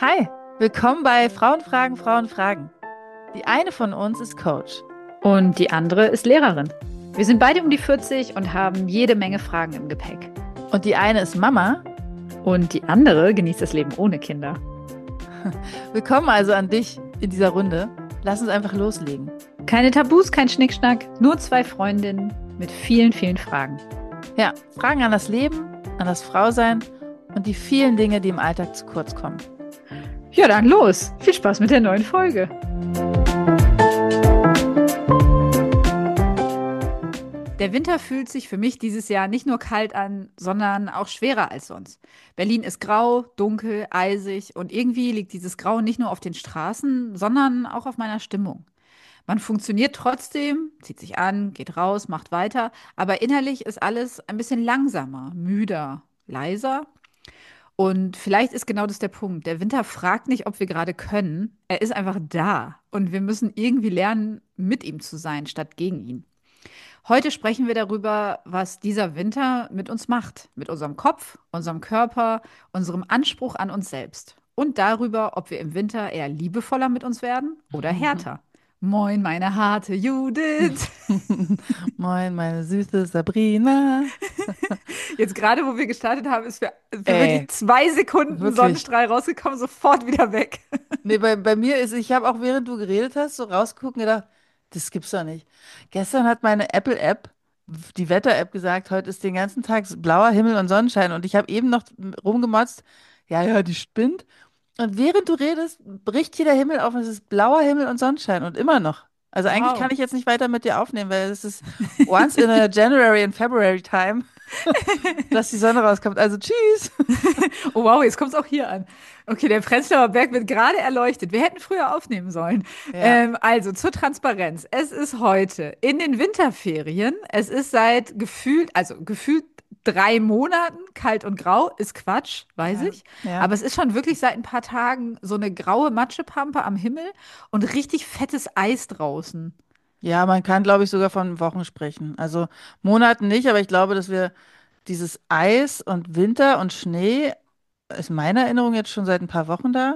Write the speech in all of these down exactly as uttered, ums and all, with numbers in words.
Hi, willkommen bei Frauen fragen, Frauen fragen. Die eine von uns ist Coach. Und die andere ist Lehrerin. Wir sind beide um die vierzig und haben jede Menge Fragen im Gepäck. Und die eine ist Mama. Und die andere genießt das Leben ohne Kinder. Willkommen also an dich in dieser Runde. Lass uns einfach loslegen. Keine Tabus, kein Schnickschnack, nur zwei Freundinnen mit vielen, vielen Fragen. Ja, Fragen an das Leben, an das Frausein und die vielen Dinge, die im Alltag zu kurz kommen. Ja, dann los. Viel Spaß mit der neuen Folge. Der Winter fühlt sich für mich dieses Jahr nicht nur kalt an, sondern auch schwerer als sonst. Berlin ist grau, dunkel, eisig und irgendwie liegt dieses Grau nicht nur auf den Straßen, sondern auch auf meiner Stimmung. Man funktioniert trotzdem, zieht sich an, geht raus, macht weiter, aber innerlich ist alles ein bisschen langsamer, müder, leiser. Und vielleicht ist genau das der Punkt. Der Winter fragt nicht, ob wir gerade können. Er ist einfach da. Und wir müssen irgendwie lernen, mit ihm zu sein, statt gegen ihn. Heute sprechen wir darüber, was dieser Winter mit uns macht. Mit unserem Kopf, unserem Körper, unserem Anspruch an uns selbst. Und darüber, ob wir im Winter eher liebevoller mit uns werden oder härter. Moin, meine harte Judith. Moin, meine süße Sabrina. Jetzt gerade, wo wir gestartet haben, ist für, für Ey, wirklich zwei Sekunden wirklich. Sonnenstrahl rausgekommen, sofort wieder weg. Nee, bei, bei mir ist, ich habe auch während du geredet hast, so rausgeguckt und gedacht, das gibt's doch nicht. Gestern hat meine Apple-App, die Wetter-App gesagt, heute ist den ganzen Tag blauer Himmel und Sonnenschein und ich habe eben noch rumgemotzt, ja, ja, die spinnt. Und während du redest, bricht hier der Himmel auf und es ist blauer Himmel und Sonnenschein und immer noch. Also eigentlich kann Wow. ich jetzt nicht weiter mit dir aufnehmen, weil es ist once in a January and February time, dass die Sonne rauskommt. Also tschüss. Oh wow, jetzt kommt es auch hier an. Okay, der Prenzlauer Berg wird gerade erleuchtet. Wir hätten früher aufnehmen sollen. Ja. Ähm, also zur Transparenz. Es ist heute in den Winterferien. Es ist seit gefühlt, also gefühlt drei Monaten kalt und grau. Ist Quatsch, weiß Ja. ich. Ja. Aber es ist schon wirklich seit ein paar Tagen so eine graue Matschepampe am Himmel und richtig fettes Eis draußen. Ja, man kann, glaube ich, sogar von Wochen sprechen. Also Monaten nicht, aber ich glaube, dass wir dieses Eis und Winter und Schnee ist meiner Erinnerung jetzt schon seit ein paar Wochen da.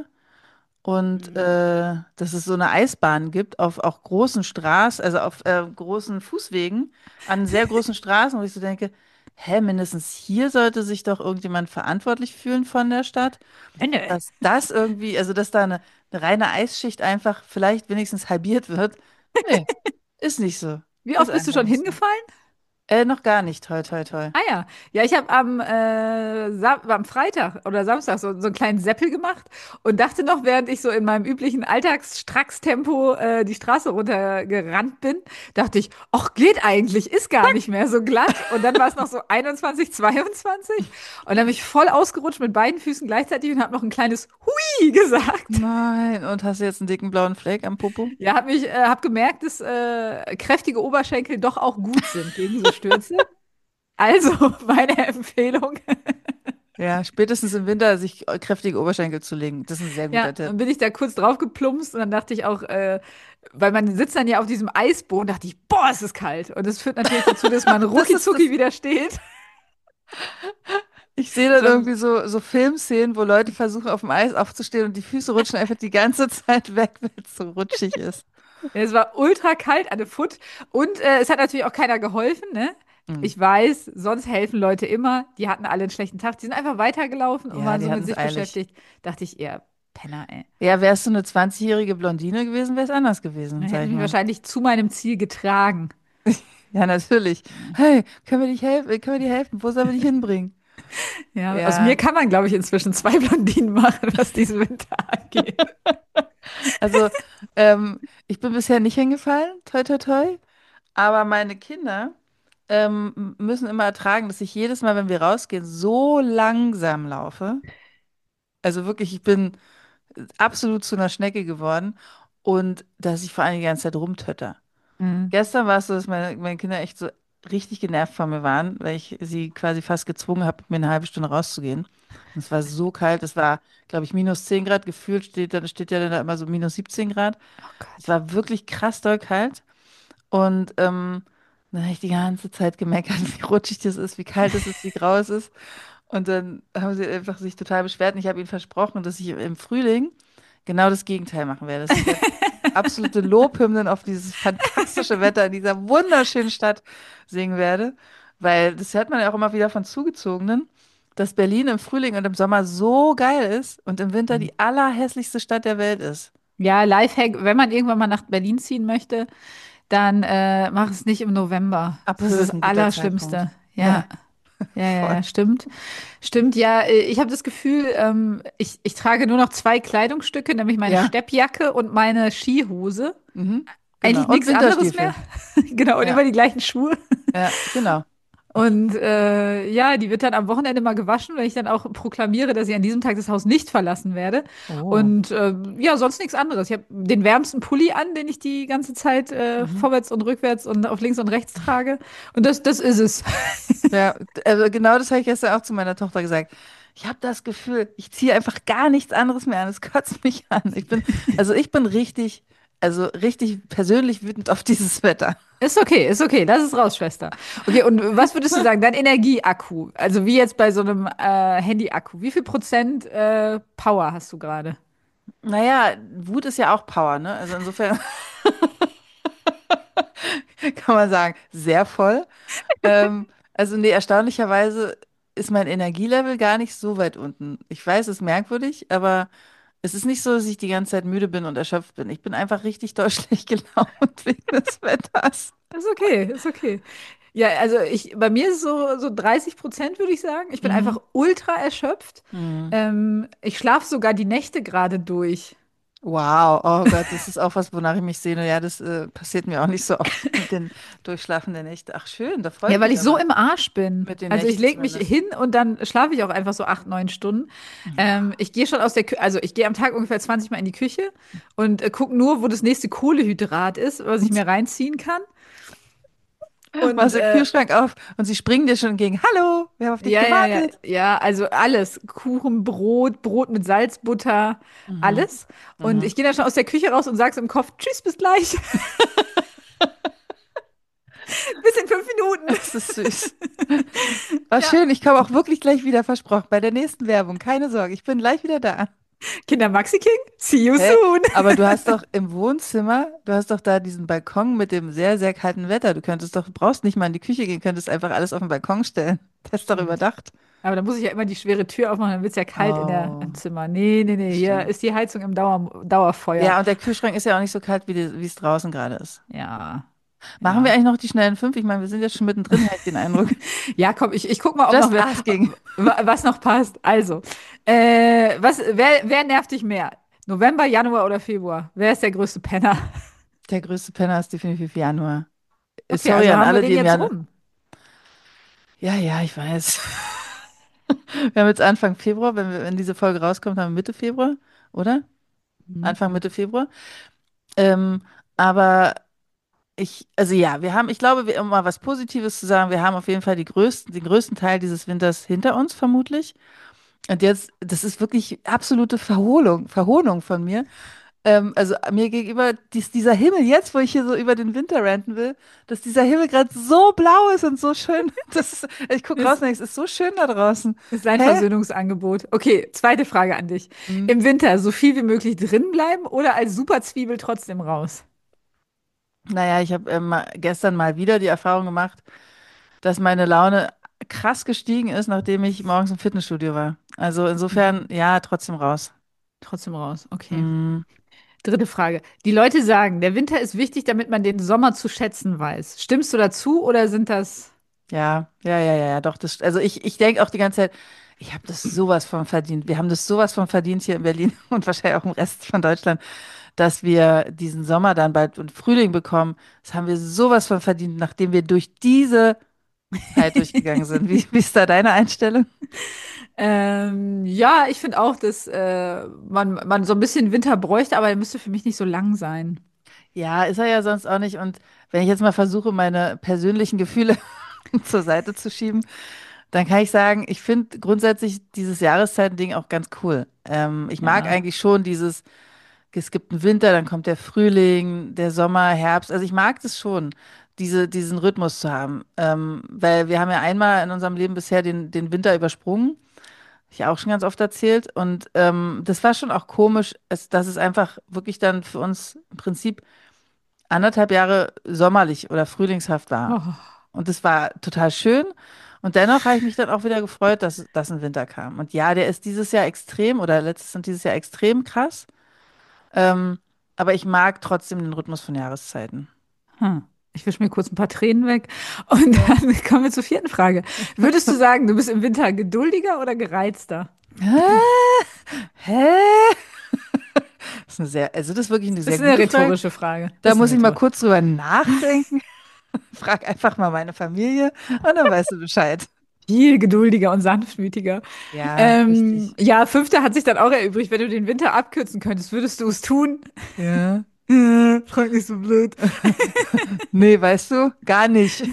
Und Mhm. äh, dass es so eine Eisbahn gibt auf auch großen Straßen, also auf äh, großen Fußwegen, an sehr großen Straßen, wo ich so denke, hä, mindestens hier sollte sich doch irgendjemand verantwortlich fühlen von der Stadt, Nö, nö. dass das irgendwie, also dass da eine, eine reine Eisschicht einfach vielleicht wenigstens halbiert wird. Nee, ist nicht so. Wie Ist oft bist du einfach schon nicht so. hingefallen? Äh, noch gar nicht. Toll, toll, toll. Ah ja, ja, ich habe am, äh, Sam am Freitag oder Samstag so, so einen kleinen Seppel gemacht und dachte noch, während ich so in meinem üblichen Alltagsstrackstempo äh, die Straße runtergerannt bin, dachte ich, ach, geht eigentlich, ist gar nicht mehr so glatt. Und dann war es noch so einundzwanzig, zweiundzwanzig und dann bin ich voll ausgerutscht mit beiden Füßen gleichzeitig und habe noch ein kleines Hui gesagt. Nein, und hast du jetzt einen dicken blauen Fleck am Popo? Ja, habe mich, äh, hab gemerkt, dass äh, kräftige Oberschenkel doch auch gut sind gegen so Stürze. Also, meine Empfehlung. Ja, spätestens im Winter sich kräftige Oberschenkel zu legen. Das ist ein sehr Ja, guter Tipp. dann bin ich da kurz drauf geplumpst und dann dachte ich auch, äh, weil man sitzt dann ja auf diesem Eisboden, dachte ich, boah, es ist kalt. Und das führt natürlich dazu, dass man Das ist das. rucki wieder steht. Ich sehe dann So ein, irgendwie so, so Filmszenen, wo Leute versuchen, auf dem Eis aufzustehen und die Füße rutschen einfach die ganze Zeit weg, weil es so rutschig ist. es war ultra kalt an der Foot und äh, es hat natürlich auch keiner geholfen, ne? Hm. Ich weiß, sonst helfen Leute immer. Die hatten alle einen schlechten Tag. Die sind einfach weitergelaufen und Ja, waren die so hatten mit es sich eilig. beschäftigt. Dachte ich, eher Penner, ey. Ja, wärst du eine zwanzigjährige Blondine gewesen, wäre es anders gewesen, Dann sag hätten ich mich mal. wahrscheinlich zu meinem Ziel getragen. Ja, natürlich. Hey, können wir dich helfen? Können wir dir helfen? Wo sollen wir dich hinbringen? Ja, aus mir Ja, kann man, glaube ich, inzwischen zwei Blondinen machen, was diesen Winter angeht. also ähm, ich bin bisher nicht hingefallen, toi toi toi, aber meine Kinder ähm, müssen immer ertragen, dass ich jedes Mal, wenn wir rausgehen, so langsam laufe. Also wirklich, ich bin absolut zu einer Schnecke geworden und dass ich vor allem die ganze Zeit rumtötter. Mhm. Gestern war es so, dass meine, meine Kinder echt so richtig genervt von mir waren, weil ich sie quasi fast gezwungen habe, mit mir eine halbe Stunde rauszugehen. Und es war so kalt, es war, glaube ich, minus zehn Grad, gefühlt steht, dann steht ja dann da immer so minus siebzehn Grad. Oh Es Gott. war wirklich krass doll kalt und ähm, dann habe ich die ganze Zeit gemeckert, wie rutschig das ist, wie kalt es ist, wie grau es ist. Und dann haben sie einfach sich total beschwert und ich habe ihnen versprochen, dass ich im Frühling genau das Gegenteil machen werde. Dass ich jetzt absolute Lobhymnen auf dieses fantastische Wetter in dieser wunderschönen Stadt singen werde. Weil das hört man ja auch immer wieder von Zugezogenen, dass Berlin im Frühling und im Sommer so geil ist und im Winter die allerhässlichste Stadt der Welt ist. Ja, Lifehack, wenn man irgendwann mal nach Berlin ziehen möchte, dann äh, mach es nicht im November. Das April ist ist das ein guter Zeitpunkt. Allerschlimmste. Ja, Ja, ja, ja, voll. ja, stimmt. Stimmt, ja, äh, ich habe das Gefühl, ähm, ich, ich trage nur noch zwei Kleidungsstücke, nämlich meine Ja, Steppjacke und meine Skihose. mhm, genau. Eigentlich Und nichts anderes mehr. Winterstiefel. Genau, und Ja, immer die gleichen Schuhe. ja, genau. Und äh, ja, die wird dann am Wochenende mal gewaschen, wenn ich dann auch proklamiere, dass ich an diesem Tag das Haus nicht verlassen werde. Oh. Und äh, ja, sonst nichts anderes. Ich habe den wärmsten Pulli an, den ich die ganze Zeit äh, Mhm. vorwärts und rückwärts und auf links und rechts trage. Und das, das ist es. Ja, also genau das habe ich gestern auch zu meiner Tochter gesagt. Ich habe das Gefühl, ich ziehe einfach gar nichts anderes mehr an. Es kotzt mich an. Ich bin, also ich bin richtig, also richtig persönlich wütend auf dieses Wetter. Ist okay, ist okay. Lass es raus, Schwester. Okay, und was würdest du sagen? Dein Energieakku, also wie jetzt bei so einem äh, Handy-Akku, wie viel Prozent äh, Power hast du gerade? Naja, Wut ist ja auch Power, ne? Also insofern kann man sagen, sehr voll. Ähm, also nee, erstaunlicherweise ist mein Energielevel gar nicht so weit unten. Ich weiß, es ist merkwürdig, aber es ist nicht so, dass ich die ganze Zeit müde bin und erschöpft bin. Ich bin einfach richtig doll schlecht gelaunt wegen des Wetters. Ist okay, ist okay. Ja, also ich, bei mir ist es so, so dreißig Prozent, würde ich sagen. Ich bin Mhm. einfach ultra erschöpft. Mhm. Ähm, ich schlafe sogar die Nächte gerade durch. Wow, oh Gott, das ist auch was, wonach ich mich sehne. Ja, das äh, passiert mir auch nicht so oft mit den Durchschlafen der Nächte. Ach schön, da freue Ja, ich weil mich ich so aber. im Arsch bin. Mit den Also ich Nächten lege mich zumindest. hin und dann schlafe ich auch einfach so acht, neun Stunden. Ähm, ich gehe schon aus der Küche, also ich gehe am Tag ungefähr zwanzig Mal in die Küche und äh, gucke nur, wo das nächste Kohlehydrat ist, was ich mir reinziehen kann. Und Machst den äh, Kühlschrank auf und sie springen dir schon entgegen. Hallo, wir haben auf dich ja, ja, ja, gewartet. ja, also alles. Kuchen, Brot, Brot mit Salz, Butter, Mhm. alles. Und Mhm. ich gehe dann schon aus der Küche raus und sag's im Kopf, tschüss, bis gleich. Bis in fünf Minuten. Das ist süß. War Ja. schön, ich komme auch wirklich gleich wieder, versprochen. Bei der nächsten Werbung, keine Sorge, ich bin gleich wieder da. Kinder Maxi King, see you Hä? soon. Aber du hast doch im Wohnzimmer, du hast doch da diesen Balkon mit dem sehr, sehr kalten Wetter. Du könntest doch, brauchst nicht mal in die Küche gehen, könntest einfach alles auf den Balkon stellen. Das ist doch Stimmt. überdacht. Aber da muss ich ja immer die schwere Tür aufmachen, dann wird's ja kalt in der, Oh, im Zimmer. Nee, nee, nee, das hier stimmt. ist die Heizung im Dauer, Dauerfeuer. Ja, und der Kühlschrank ist ja auch nicht so kalt, wie die, wie es draußen gerade ist. Ja, Machen wir ja. eigentlich noch die schnellen fünf? Ich meine, wir sind jetzt schon mittendrin, habe ich den Eindruck. Ja, komm, ich, ich guck mal, ob noch Just wer, asking. wa- was noch passt. Also, äh, was, wer, wer nervt dich mehr? November, Januar oder Februar? Wer ist der größte Penner? Der größte Penner ist definitiv Januar. Äh, Okay, Sorry also an haben wir alle, den die im jetzt Januar. rum. Ja, ja, ich weiß. Wir haben jetzt Anfang Februar, wenn wir, wenn diese Folge rauskommt, haben wir Mitte Februar, oder? Mhm. Anfang, Mitte Februar. Ähm, aber ich, also ja, wir haben, ich glaube, wir, um mal was Positives zu sagen, wir haben auf jeden Fall die größten, den größten Teil dieses Winters hinter uns, vermutlich. Und jetzt, das ist wirklich absolute Verholung, Verhohnung von mir. Ähm, also mir gegenüber dies, dieser Himmel, jetzt, wo ich hier so über den Winter ranten will, dass dieser Himmel gerade so blau ist und so schön. Das ist, ich gucke raus Ist, und denke, es ist so schön da draußen. ist ein Hä? Versöhnungsangebot. Okay, zweite Frage an dich. Hm. Im Winter so viel wie möglich drin bleiben oder als Superzwiebel trotzdem raus? Naja, ich habe ähm, mal- gestern mal wieder die Erfahrung gemacht, dass meine Laune krass gestiegen ist, nachdem ich morgens im Fitnessstudio war. Also insofern, Mhm. ja, trotzdem raus. Trotzdem raus, okay. Hm. Dritte Frage. Die Leute sagen, der Winter ist wichtig, damit man den Sommer zu schätzen weiß. Stimmst du dazu oder sind das Ja, ja, ja, ja, ja, doch. Das, also ich, ich denke auch die ganze Zeit, ich habe das sowas von verdient. Wir haben das sowas von verdient hier in Berlin und wahrscheinlich auch im Rest von Deutschland, dass wir diesen Sommer dann bald und Frühling bekommen. Das haben wir sowas von verdient, nachdem wir durch diese Zeit durchgegangen sind. Wie, wie ist da deine Einstellung? Ähm, ja, ich finde auch, dass äh, man, man so ein bisschen Winter bräuchte, aber er müsste für mich nicht so lang sein. Ja, ist er ja sonst auch nicht. Und wenn ich jetzt mal versuche, meine persönlichen Gefühle zur Seite zu schieben, dann kann ich sagen, ich finde grundsätzlich dieses Jahreszeiten-Ding auch ganz cool. Ähm, ich mag Ja. eigentlich schon dieses, es gibt einen Winter, dann kommt der Frühling, der Sommer, Herbst. Also ich mag das schon. diese, diesen Rhythmus zu haben. Ähm, weil wir haben ja einmal in unserem Leben bisher den, den Winter übersprungen. Hab ich auch schon ganz oft erzählt. Und ähm, das war schon auch komisch, es, dass es einfach wirklich dann für uns im Prinzip anderthalb Jahre sommerlich oder frühlingshaft war. Oh. Und das war total schön. Und dennoch habe ich mich dann auch wieder gefreut, dass, dass ein Winter kam. Und ja, der ist dieses Jahr extrem oder letztes und dieses Jahr extrem krass. Ähm, aber ich mag trotzdem den Rhythmus von Jahreszeiten. Hm. Ich wische mir kurz ein paar Tränen weg. Und Ja. dann kommen wir zur vierten Frage. Würdest du sagen, du bist im Winter geduldiger oder gereizter? Hä? Hä? Das ist eine sehr, also das ist wirklich eine Das sehr ist eine gute Frage. rhetorische Frage. Da Das ist eine muss ich mal rhetorische. kurz drüber nachdenken. Frag einfach mal meine Familie und dann weißt du Bescheid. Viel geduldiger und sanftmütiger. Ja, Ähm, richtig. ja, fünfter hat sich dann auch erübrigt. Wenn du den Winter abkürzen könntest, würdest du es tun? Ja. Äh, Frag nicht so blöd. Nee, weißt du, gar nicht.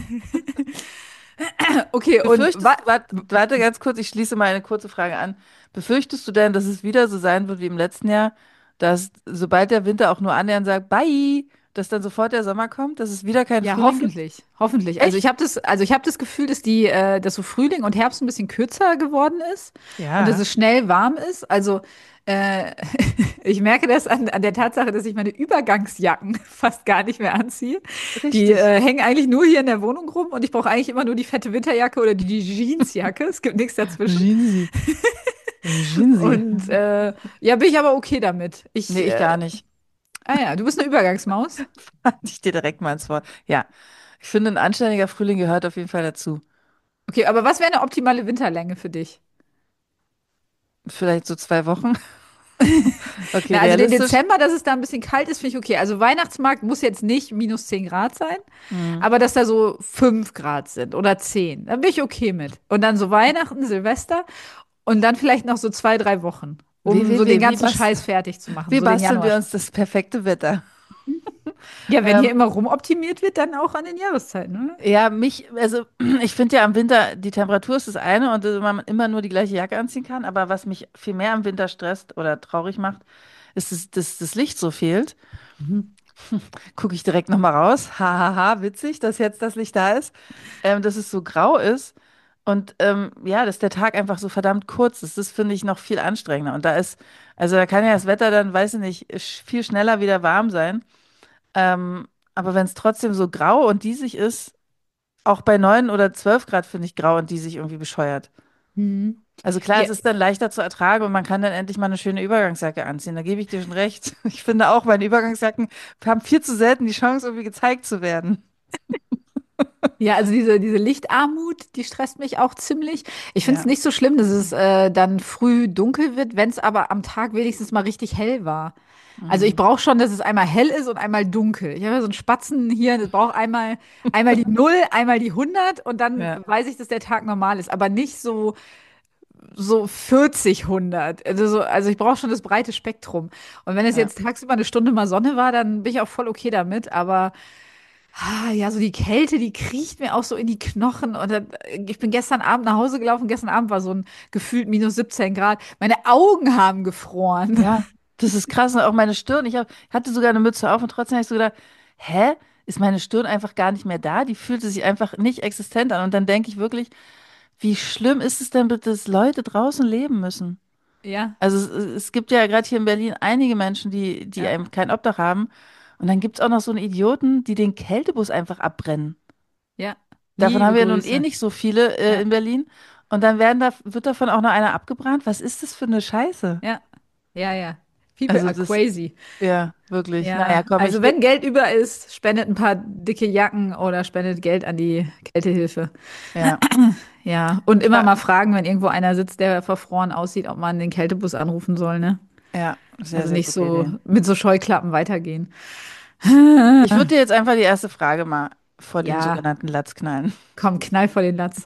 Okay, und wa Befürchtest du, warte, warte ganz kurz, ich schließe mal eine kurze Frage an. Befürchtest du denn, dass es wieder so sein wird wie im letzten Jahr, dass sobald der Winter auch nur annähernd sagt, bye, dass dann sofort der Sommer kommt, dass es wieder keinen ja, Frühling gibt? hoffentlich, hoffentlich. Also ich Echt? habe das, also ich habe das Gefühl, dass die, äh, dass so Frühling und Herbst ein bisschen kürzer geworden ist und dass Ja, es schnell warm ist. Also äh, ich merke das an, an der Tatsache, dass ich meine Übergangsjacken fast gar nicht mehr anziehe. Die richtig. äh, hängen eigentlich nur hier in der Wohnung rum und ich brauche eigentlich immer nur die fette Winterjacke oder die, die Jeansjacke. Es gibt nichts dazwischen. Jeansy. Jeansy. Und äh, ja, bin ich aber okay damit. Ich, Nee, ich gar äh, nicht. ah ja, du bist eine Übergangsmaus. Falle ich dir direkt mal ins Wort. Ja, ich finde, ein anständiger Frühling gehört auf jeden Fall dazu. Okay, aber was wäre eine optimale Winterlänge für dich? Vielleicht so zwei Wochen. Okay, Na, also den realistisch. Dezember, dass es da ein bisschen kalt ist, finde ich okay. Also Weihnachtsmarkt muss jetzt nicht minus zehn Grad sein, Hm. aber dass da so fünf Grad sind oder zehn, da bin ich okay mit. Und dann so Weihnachten, Silvester und dann vielleicht noch so zwei, drei Wochen, Wie, um wie, so den wie, wie, ganzen bast Scheiß fertig zu machen, wie so den basteln Januar wir schon. uns das perfekte Wetter? Ja, wenn hier Ähm, immer rumoptimiert wird, dann auch an den Jahreszeiten, oder? ja, mich, also ich finde ja am Winter, die Temperatur ist das eine und dass man immer nur die gleiche Jacke anziehen kann, aber was mich viel mehr am Winter stresst oder traurig macht, ist, dass, dass das Licht so fehlt. Mhm. Gucke ich direkt nochmal raus. Hahaha, witzig, dass jetzt das Licht da ist. Ähm, dass es so grau ist. Und ähm, ja, dass der Tag einfach so verdammt kurz ist. Das finde ich noch viel anstrengender. Und da ist, also da kann ja das Wetter dann, weiß ich nicht, sch- viel schneller wieder warm sein. Ähm, aber wenn es trotzdem so grau und diesig ist, auch bei neun oder zwölf Grad finde ich grau und diesig irgendwie bescheuert. Mhm. Also klar, Ja, es ist dann leichter zu ertragen und man kann dann endlich mal eine schöne Übergangsjacke anziehen. Da gebe ich dir schon recht. Ich finde auch, meine Übergangsjacken haben viel zu selten die Chance, irgendwie gezeigt zu werden. Ja, also diese, diese Lichtarmut, die stresst mich auch ziemlich. Ich finde es Ja. nicht so schlimm, dass es äh, dann früh dunkel wird, wenn es aber am Tag wenigstens mal richtig hell war. Also ich Mhm. brauche schon, dass es einmal hell ist und einmal dunkel. Ich habe ja so einen Spatzen hier, das braucht einmal, einmal die Null, einmal die hundert und dann Ja. weiß ich, dass der Tag normal ist, aber nicht so, so vierzig, hundert. Also, so, also ich brauche schon das breite Spektrum. Und wenn es Ja. jetzt tagsüber eine Stunde mal Sonne war, dann bin ich auch voll okay damit, aber Ah, ja, so die Kälte, die kriecht mir auch so in die Knochen. Und dann, äh, ich bin gestern Abend nach Hause gelaufen. Gestern Abend war so ein gefühlt minus siebzehn Grad. Meine Augen haben gefroren. Ja, das ist krass. Und auch meine Stirn. Ich hab, hatte sogar eine Mütze auf und trotzdem habe ich so gedacht, hä? Ist meine Stirn einfach gar nicht mehr da? Die fühlte sich einfach nicht existent an. Und dann denke ich wirklich, wie schlimm ist es denn bitte, dass Leute draußen leben müssen? Ja, Also es, es gibt ja gerade hier in Berlin einige Menschen, die, die ja, einem kein Obdach haben. Und dann gibt es auch noch so einen Idioten, die den Kältebus einfach abbrennen. ja. Davon haben Liebe wir nun eh Grüße. nicht so viele äh, Ja, in Berlin. Und dann werden da, wird davon auch noch einer abgebrannt. Was ist das für eine Scheiße? ja, ja, ja. People Also are das, crazy. ja, wirklich. Naja, Ja, komm, ich also geb, wenn Geld über ist, spendet ein paar dicke Jacken oder spendet Geld an die Kältehilfe. ja, Ja, und immer ja, mal fragen, wenn irgendwo einer sitzt, der verfroren aussieht, ob man den Kältebus anrufen soll, ne? ja, sehr, Also sehr nicht gute so Idee. mit so Scheuklappen weitergehen. Ich würde dir jetzt einfach die erste Frage mal vor den Ja, sogenannten Latz knallen. komm, knall vor den Latz.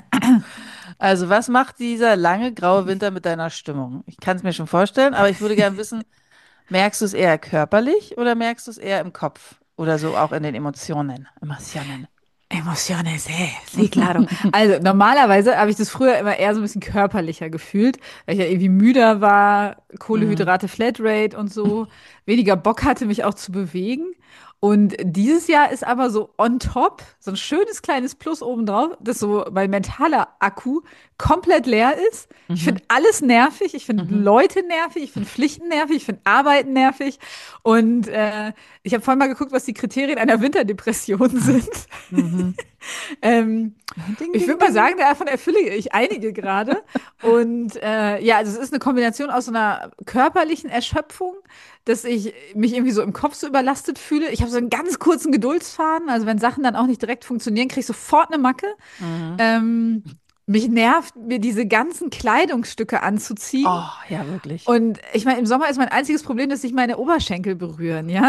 Also, was macht dieser lange graue Winter mit deiner Stimmung? Ich kann es mir schon vorstellen, aber ich würde gerne wissen, merkst du es eher körperlich oder merkst du es eher im Kopf? Oder so auch in den Emotionen? Emotionen. Emociones, eh, sí, claro. Also normalerweise habe ich das früher immer eher so ein bisschen körperlicher gefühlt, weil ich ja irgendwie müder war, Mhm. Kohlenhydrate, Flatrate und so, weniger Bock hatte, mich auch zu bewegen. Und dieses Jahr ist aber so on top, so ein schönes kleines Plus obendrauf, dass so mein mentaler Akku komplett leer ist. Ich Mhm. finde alles nervig, ich finde Mhm. Leute nervig, ich finde Pflichten nervig, ich finde Arbeiten nervig. Und äh, ich habe vorhin mal geguckt, was die Kriterien einer Winterdepression sind. Mhm. Ähm, Ding, Ich ding, würde mal ding. sagen, davon erfülle ich einige gerade. Und äh, ja, also es ist eine Kombination aus so einer körperlichen Erschöpfung, dass ich mich irgendwie so im Kopf so überlastet fühle. Ich habe so einen ganz kurzen Geduldsfaden. Also wenn Sachen dann auch nicht direkt funktionieren, kriege ich sofort eine Macke. Mhm. Ähm, Mich nervt, mir diese ganzen Kleidungsstücke anzuziehen. Oh, ja, wirklich. Und ich meine, im Sommer ist mein einziges Problem, dass sich meine Oberschenkel berühren, ja.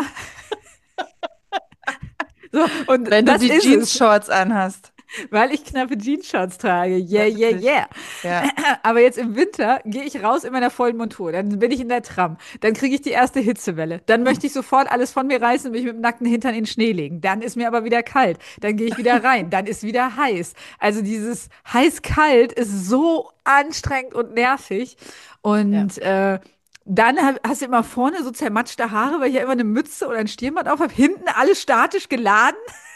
So, und Wenn du das die ist es, Jeans-Shorts anhast. weil ich knappe Jeansshorts trage. Yeah, yeah, Natürlich. yeah. Ja. Aber jetzt im Winter gehe ich raus in meiner vollen Montur. Dann bin ich in der Tram. Dann kriege ich die erste Hitzewelle. Dann möchte ich sofort alles von mir reißen und mich mit dem nackten Hintern in den Schnee legen. Dann ist mir aber wieder kalt. Dann gehe ich wieder rein. Dann ist wieder heiß. Also dieses heiß-kalt ist so anstrengend und nervig. Ja. Und äh, dann hab, hast du immer vorne so zermatschte Haare, weil ich ja immer eine Mütze oder ein Stirnband auf habe. Hinten alles statisch geladen.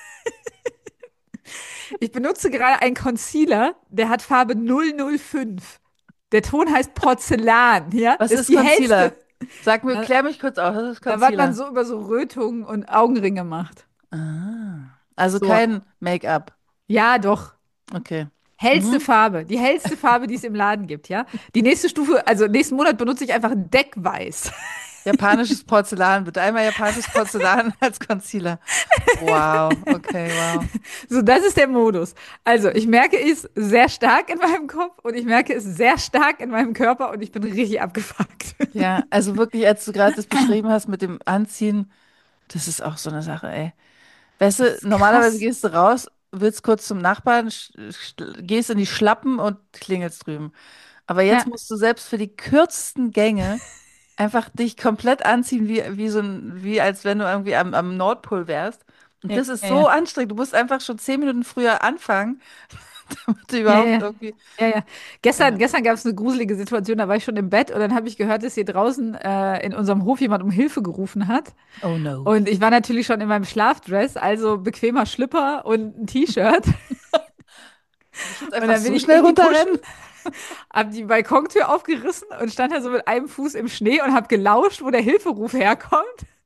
Ich benutze gerade einen Concealer, der hat Farbe null null fünf. Der Ton heißt Porzellan, ja? Was Das ist ist die hellste. Concealer? Sag mir, Da, klär mich kurz auf. Was ist da was man Concealer? so über so Rötungen und Augenringe macht. Ah. Also So. kein Make-up. Ja, doch. Okay. Hellste Mhm. Farbe. Die hellste Farbe, die es im Laden gibt, ja? Die nächste Stufe, also nächsten Monat benutze ich einfach Deckweiß. Japanisches Porzellan. Bitte einmal japanisches Porzellan als Concealer. Wow. Okay, wow. So, das ist der Modus. Also, ich merke es sehr stark in meinem Kopf und ich merke es sehr stark in meinem Körper und ich bin richtig abgefuckt. Ja, also wirklich, als du gerade das beschrieben hast mit dem Anziehen, das ist auch so eine Sache, ey. Weißt Das du, ist normalerweise krass. gehst du raus, willst kurz zum Nachbarn, sch sch gehst in die Schlappen und klingelst drüben. Aber jetzt Ja, musst du selbst für die kürzesten Gänge einfach dich komplett anziehen, wie, wie so ein, wie als wenn du irgendwie am, am Nordpol wärst. Und ja, das ist ja, so ja. anstrengend. Du musst einfach schon zehn Minuten früher anfangen, damit du Ja, überhaupt ja. irgendwie. Ja, ja. Gestern, Ja. gestern gab es eine gruselige Situation, da war ich schon im Bett und dann habe ich gehört, dass hier draußen äh, in unserem Hof jemand um Hilfe gerufen hat. Oh no. Und ich war natürlich schon in meinem Schlafdress, also bequemer Schlipper und ein T-Shirt. Soll ich jetzt Und einfach dann bin so ich schnell in die Puschen, runterrennen? hab die Balkontür aufgerissen und stand da so mit einem Fuß im Schnee und habe gelauscht, wo der Hilferuf herkommt.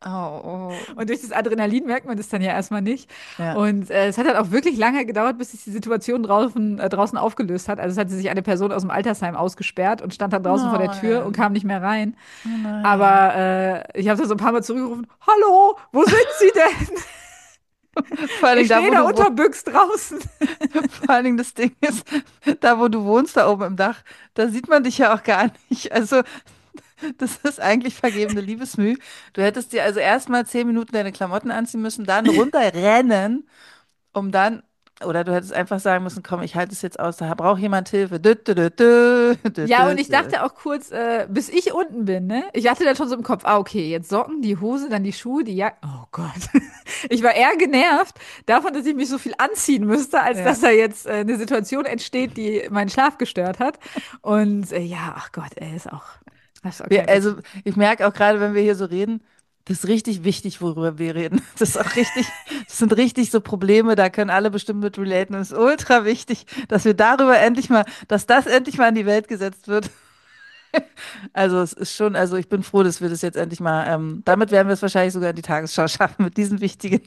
Oh, oh. Und durch das Adrenalin merkt man das dann ja erstmal nicht. Ja. Und äh, es hat halt auch wirklich lange gedauert, bis sich die Situation draußen, äh, draußen aufgelöst hat. Also es hatte sich eine Person aus dem Altersheim ausgesperrt und stand dann draußen vor der Tür und kam Nein. nicht mehr rein. Oh nein. Aber äh, ich habe da so ein paar Mal zurückgerufen, Hallo, wo sind Sie denn? Vor allen Dingen Ich da, stehe wo da du wohnst. unterbüchst draußen. Vor allen Dingen das Ding ist, da wo du wohnst, da oben im Dach, da sieht man dich ja auch gar nicht. Also, das ist eigentlich vergebene Liebesmüh. Du hättest dir also erstmal zehn Minuten deine Klamotten anziehen müssen, dann runterrennen, um dann, oder du hättest einfach sagen müssen, komm, ich halte es jetzt aus, da braucht jemand Hilfe. Dü, dü, dü, dü, dü, Ja, dü, und ich dü. dachte auch kurz, äh, bis ich unten bin, ne? Ich hatte dann schon so im Kopf, ah, okay, jetzt Socken, die Hose, dann die Schuhe, die Jacke. Oh Gott. Ich war eher genervt davon, dass ich mich so viel anziehen müsste, als Ja. dass da jetzt äh, eine Situation entsteht, die meinen Schlaf gestört hat. Und äh, ja, ach Gott, ey, ist auch, das ist auch Wir, kein also, Witz. ich merke auch gerade, wenn wir hier so reden, das ist richtig wichtig, worüber wir reden. Das ist auch richtig, das sind richtig so Probleme, da können alle bestimmt mit relaten. Und es ist ultra wichtig, dass wir darüber endlich mal, dass das endlich mal in die Welt gesetzt wird. Also es ist schon, also ich bin froh, dass wir das jetzt endlich mal, ähm, damit werden wir es wahrscheinlich sogar in die Tagesschau schaffen, mit diesen wichtigen,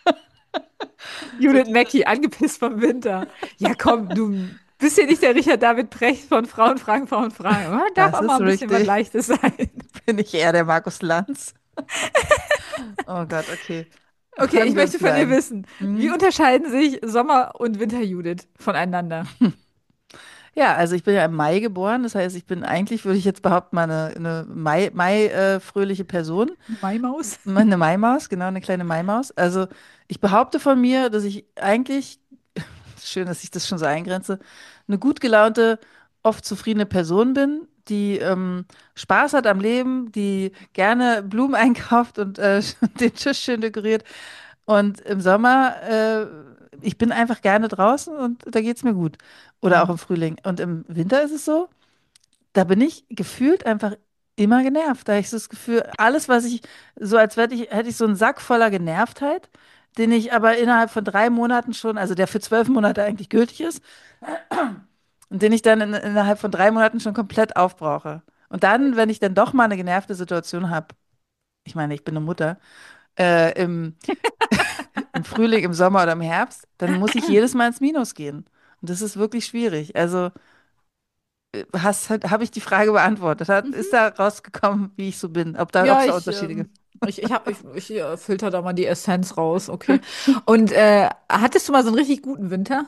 so Judith diese, Mackie, angepisst vom Winter. Ja, komm, du bist hier nicht der Richard David Precht von Frauen fragen, Frauen fragen. Man darf das auch mal ist ein bisschen was richtig, Leichtes sein. bin ich eher der Markus Lanz. Oh Gott, okay. Okay, ich Fangen wir möchte uns wieder von dir an. wissen, wie Mhm. unterscheiden sich Sommer- und Winter-Judith voneinander? Ja, also ich bin ja im Mai geboren, das heißt, ich bin eigentlich, würde ich jetzt behaupten, mal eine, eine Mai, Mai, äh, fröhliche Person. Maimaus? Eine Maimaus, genau, eine kleine Maimaus. Also ich behaupte von mir, dass ich eigentlich, schön, dass ich das schon so eingrenze, eine gut gelaunte, oft zufriedene Person bin, die ähm, Spaß hat am Leben, die gerne Blumen einkauft und äh, den Tisch schön dekoriert. Und im Sommer, äh, ich bin einfach gerne draußen und da geht es mir gut. Oder auch Mhm. im Frühling. Und im Winter ist es so, da bin ich gefühlt einfach immer genervt. Da habe ich so das Gefühl, alles, was ich, so als hätte ich, hätte ich so einen Sack voller Genervtheit, den ich aber innerhalb von drei Monaten schon, also der für zwölf Monate eigentlich gültig ist, und den ich dann in, innerhalb von drei Monaten schon komplett aufbrauche. Und dann, wenn ich dann doch mal eine genervte Situation habe, ich meine, ich bin eine Mutter, äh, im, im Frühling, im Sommer oder im Herbst, dann muss ich jedes Mal ins Minus gehen. Und das ist wirklich schwierig. Also hast, habe ich die Frage beantwortet? Hat, ist Mhm. da rausgekommen, wie ich so bin? Ob da, ob Ja, es da ich, Unterschiede ähm, gibt? ich, ich, hab, ich, ich äh, filter da mal die Essenz raus, okay. Und äh, hattest du mal so einen richtig guten Winter?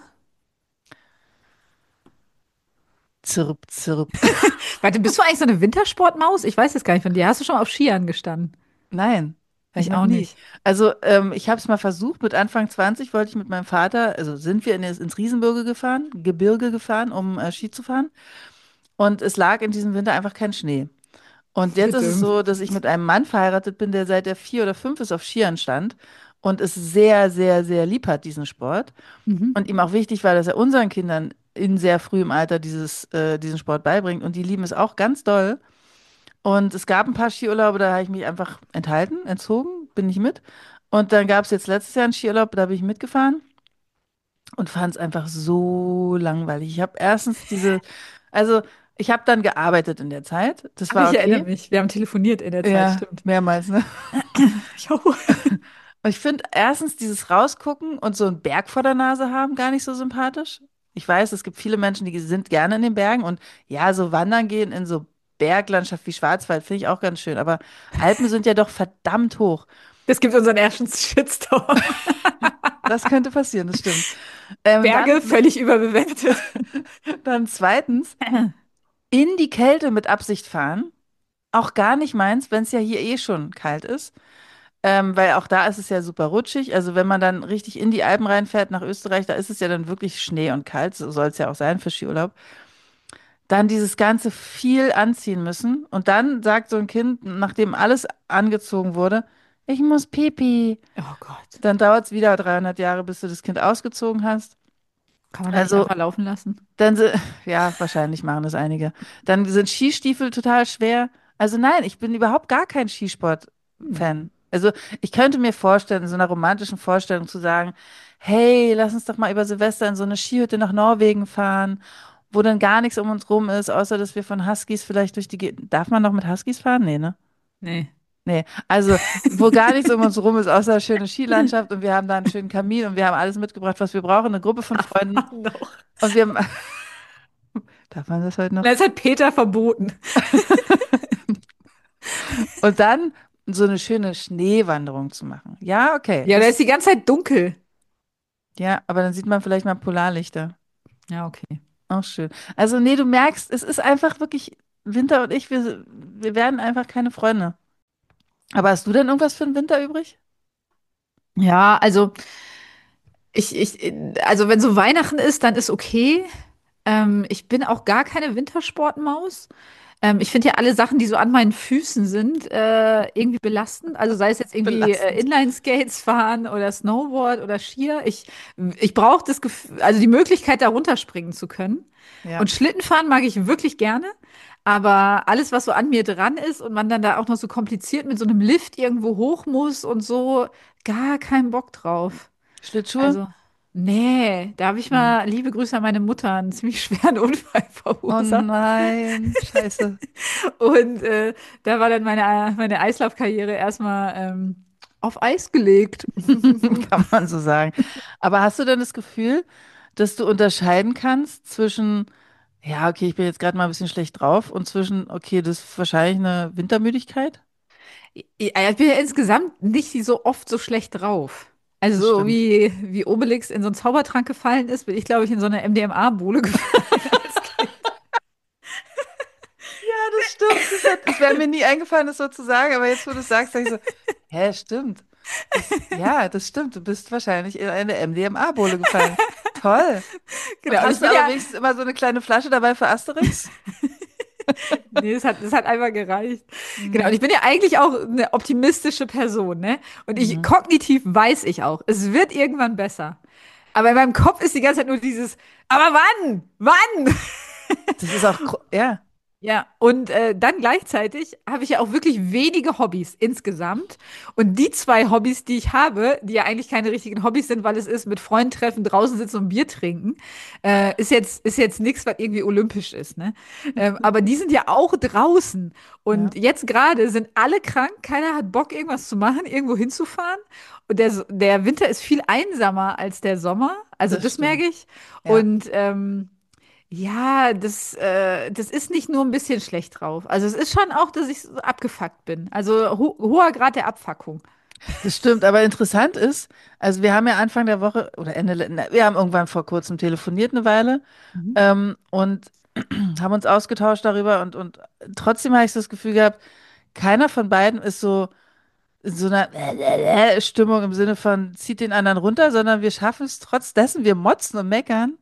Zirp, zirp. Warte, bist du eigentlich so eine Wintersportmaus? Ich weiß es gar nicht von dir. Hast du schon mal auf Skiern gestanden? Nein, habe ich Ich noch auch nie. nicht. Also ähm, ich habe es mal versucht. Mit Anfang zwanzig wollte ich mit meinem Vater, also sind wir in, das- ins Riesengebirge gefahren, Gebirge gefahren, um äh, Ski zu fahren. Und es lag in diesem Winter einfach kein Schnee. Und jetzt ist es Bitte. so, dass ich mit einem Mann verheiratet bin, der seit er vier oder fünf ist auf Skiern stand und es sehr, sehr, sehr lieb hat, diesen Sport. Mhm. Und ihm auch wichtig war, dass er unseren Kindern in sehr frühem Alter dieses, äh, diesen Sport beibringt. Und die lieben es auch ganz doll. Und es gab ein paar Skiurlaube, da habe ich mich einfach enthalten, entzogen, bin nicht mit. Und dann gab es jetzt letztes Jahr einen Skiurlaub, da bin ich mitgefahren und fand es einfach so langweilig. Ich habe erstens diese, also ich habe dann gearbeitet in der Zeit, das Ach, war ich erinnere okay. mich. Wir haben telefoniert in der Zeit, Ja, stimmt. mehrmals, ne? Ich auch. Und ich finde erstens dieses Rausgucken und so einen Berg vor der Nase haben gar nicht so sympathisch. Ich weiß, es gibt viele Menschen, die sind gerne in den Bergen und ja, so wandern gehen in so Berglandschaft wie Schwarzwald finde ich auch ganz schön, aber Alpen sind ja doch verdammt hoch. Das gibt unseren ersten Shitstorm. Das könnte passieren, das stimmt. Ähm, Berge dann, völlig überbewertet. dann zweitens, in die Kälte mit Absicht fahren. Auch gar nicht meins, wenn es ja hier eh schon kalt ist. Ähm, weil auch da ist es ja super rutschig. Also wenn man dann richtig in die Alpen reinfährt nach Österreich, da ist es ja dann wirklich Schnee und kalt. So soll es ja auch sein für Skiurlaub. Dann dieses ganze viel anziehen müssen. Und dann sagt so ein Kind, nachdem alles angezogen wurde, ich muss Pipi. Oh Gott. Dann dauert es wieder dreihundert Jahre, bis du das Kind ausgezogen hast. Kann man da nicht Also einfach laufen lassen? dann sind, ja, wahrscheinlich machen das einige. Dann sind Skistiefel total schwer. Also nein, ich bin überhaupt gar kein Hm. Skisport-Fan. Also ich könnte mir vorstellen, in so einer romantischen Vorstellung zu sagen, hey, lass uns doch mal über Silvester in so eine Skihütte nach Norwegen fahren, wo dann gar nichts um uns rum ist, außer dass wir von Huskies vielleicht durch die Gegend. Darf man noch mit Huskies fahren? Nee, ne? Nee. Nee. Also, wo gar nichts um uns rum ist, außer eine schöne Skilandschaft und wir haben da einen schönen Kamin und wir haben alles mitgebracht, was wir brauchen, eine Gruppe von Darf Freunden. man doch. Und wir, darf man das heute noch? Das hat Peter verboten. Und dann so eine schöne Schneewanderung zu machen. Ja, okay. Ja, da ist Das, die ganze Zeit dunkel. ja, aber dann sieht man vielleicht mal Polarlichter. Ja, okay. Auch schön. Also, nee, du merkst, es ist einfach wirklich, Winter und ich, wir, wir werden einfach keine Freunde. Aber hast du denn irgendwas für den Winter übrig? Ja, also ich, ich, also wenn so Weihnachten ist, dann ist okay. Ähm, ich bin auch gar keine Wintersportmaus. Ähm, ich finde ja alle Sachen, die so an meinen Füßen sind, äh, irgendwie belastend. Also sei es jetzt irgendwie äh, Belastend. Inline-Skates fahren oder Snowboard oder Skier. Ich, ich brauche das Gefühl, also die Möglichkeit, da runterspringen zu können. Ja. Und Schlittenfahren mag ich wirklich gerne. Aber alles, was so an mir dran ist und man dann da auch noch so kompliziert mit so einem Lift irgendwo hoch muss und so, gar keinen Bock drauf. Schlittschuhe? Also, nee, da habe ich Hm. mal, liebe Grüße an meine Mutter, einen ziemlich schweren Unfall Oh verursacht. nein, scheiße. Und äh, da war dann meine, meine Eislaufkarriere erstmal ähm, auf Eis gelegt. Kann man so sagen. Aber hast du denn das Gefühl, dass du unterscheiden kannst zwischen, ja, okay, ich bin jetzt gerade mal ein bisschen schlecht drauf und zwischen, okay, das ist wahrscheinlich eine Wintermüdigkeit? Ja, ich bin ja insgesamt nicht so oft so schlecht drauf. Also Das so stimmt. wie, wie Obelix in so einen Zaubertrank gefallen ist, bin ich, glaube ich, in so eine M D M A-Bowle gefallen als Kind. Ja, das stimmt. Das hat, das wäre mir nie eingefallen, das so zu sagen, aber jetzt, wo du es sagst, sage ich so, hä, stimmt. Das, ja, das stimmt. Du bist wahrscheinlich in eine M D M A-Bowle gefallen. Toll. Und Genau, und ich hast du bin aber ja, wenigstens immer so eine kleine Flasche dabei für Asterix? nee, das hat, das hat einfach gereicht. Genau, und Mhm. ich bin ja eigentlich auch eine optimistische Person, ne? Und ich, Mhm. kognitiv weiß ich auch, es wird irgendwann besser. Aber in meinem Kopf ist die ganze Zeit nur dieses, aber wann? Wann? Das ist auch, gro- ja. Ja, und äh, dann gleichzeitig habe ich ja auch wirklich wenige Hobbys insgesamt. Und die zwei Hobbys, die ich habe, die ja eigentlich keine richtigen Hobbys sind, weil es ist mit Freunden treffen, draußen sitzen und Bier trinken, äh, ist jetzt, ist jetzt nichts, was irgendwie olympisch ist, ne? Ähm, aber die sind ja auch draußen. Ja, Und jetzt gerade sind alle krank, keiner hat Bock, irgendwas zu machen, irgendwo hinzufahren. Und der, der Winter ist viel einsamer als der Sommer. Also das das merke stimmt. ich. Ja. Und ähm, ja, das, äh, das ist nicht nur ein bisschen schlecht drauf. Also es ist schon auch, dass ich so abgefuckt bin. Also ho hoher Grad der Abfuckung. Das stimmt, aber interessant ist, also wir haben ja Anfang der Woche oder Ende, le- na, wir haben irgendwann vor kurzem telefoniert eine Weile Mhm. ähm, und haben uns ausgetauscht darüber und, und trotzdem habe ich so das Gefühl gehabt, keiner von beiden ist so in so einer Stimmung im Sinne von zieht den anderen runter, sondern wir schaffen es trotz dessen, wir motzen und meckern,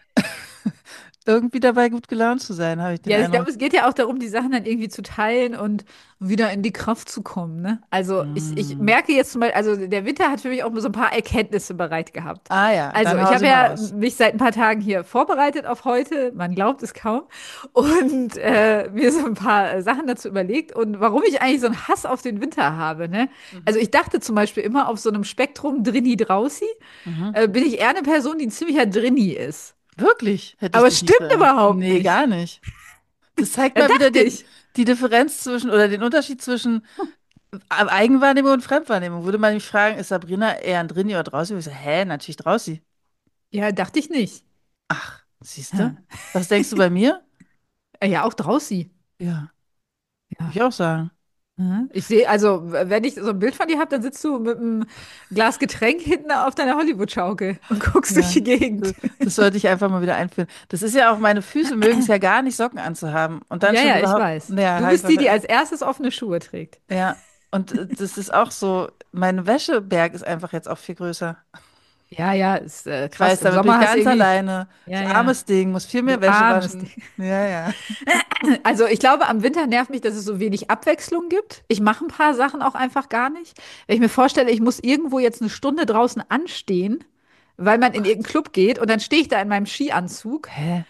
irgendwie dabei gut gelaunt zu sein, habe ich den Ja, ich Eindruck. glaube, es geht ja auch darum, die Sachen dann irgendwie zu teilen und wieder in die Kraft zu kommen, ne? Also ich, ich Hm. merke jetzt zum Beispiel, also der Winter hat für mich auch so ein paar Erkenntnisse bereit gehabt. Ah ja, Also dann ich hau habe sie mal ja raus. mich seit ein paar Tagen hier vorbereitet auf heute, man glaubt es kaum, und äh, mir so ein paar äh, Sachen dazu überlegt und warum ich eigentlich so einen Hass auf den Winter habe, ne? Also Mhm. ich dachte zum Beispiel immer auf so einem Spektrum Drini-Drausi, Mhm. äh, bin ich eher eine Person, die ein ziemlicher Drini ist. Wirklich? Hätte ich Aber dich es nicht stimmt so ein. überhaupt Nee, nicht. gar nicht. Das zeigt Da mal wieder dachte den, ich. die Differenz zwischen oder den Unterschied zwischen Eigenwahrnehmung und Fremdwahrnehmung. Würde man mich fragen, ist Sabrina eher ein Drinni oder draußen? Ich so, hä, natürlich draußen. Ja, dachte ich nicht. Ach, siehst du? Hm. Was denkst du bei mir? Äh, Ja, auch draußen. Ja, würde Ja. ich auch sagen. Mhm. Ich sehe, also, w- wenn ich so ein Bild von dir habe, dann sitzt du mit einem Glas Getränk hinten auf deiner Hollywood-Schaukel und guckst durch Ja, die Gegend. das das sollte ich einfach mal wieder einführen. Das ist ja auch, meine Füße mögen es ja gar nicht, Socken anzuhaben. Und dann Ja, schon ja, ich überhaupt, weiß. naja, Du habe ich bist die, die wahrscheinlich. als erstes offene Schuhe trägt. Ja, und äh, das ist auch so, mein Wäscheberg ist einfach jetzt auch viel größer. Ja, ja, ist äh, Ich krass. weiß, Im damit bin ich Sommer hast du ganz irgendwie, alleine. ja, Ich ja, armes Ding, muss viel du mehr Wäsche armes waschen. Ding. Ja, ja. Also ich glaube, am Winter nervt mich, dass es so wenig Abwechslung gibt. Ich mache ein paar Sachen auch einfach gar nicht. Wenn ich mir vorstelle, ich muss irgendwo jetzt eine Stunde draußen anstehen, weil man in irgendeinen Gott. Club geht und dann stehe ich da in meinem Skianzug. Hä?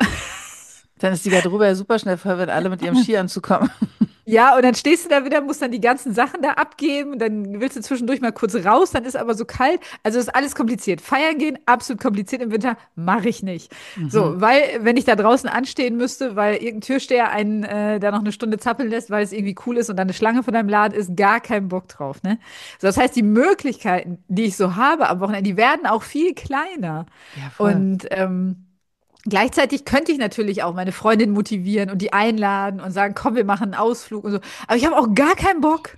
Dann ist die Garderobe ja super schnell voll, wenn alle mit ihrem Skianzug kommen. Ja, und dann stehst du da wieder, musst dann die ganzen Sachen da abgeben, dann willst du zwischendurch mal kurz raus, dann ist aber so kalt. Also ist alles kompliziert. Feiern gehen, absolut kompliziert im Winter, mache ich nicht. Mhm. So, weil, wenn ich da draußen anstehen müsste, weil irgendein Türsteher einen äh, da noch eine Stunde zappeln lässt, weil es irgendwie cool ist und dann eine Schlange vor deinem Laden ist, gar keinen Bock drauf, ne? So, das heißt, die Möglichkeiten, die ich so habe am Wochenende, die werden auch viel kleiner. Ja, voll. Und ähm, gleichzeitig könnte ich natürlich auch meine Freundin motivieren und die einladen und sagen, komm, wir machen einen Ausflug und so. Aber ich habe auch gar keinen Bock.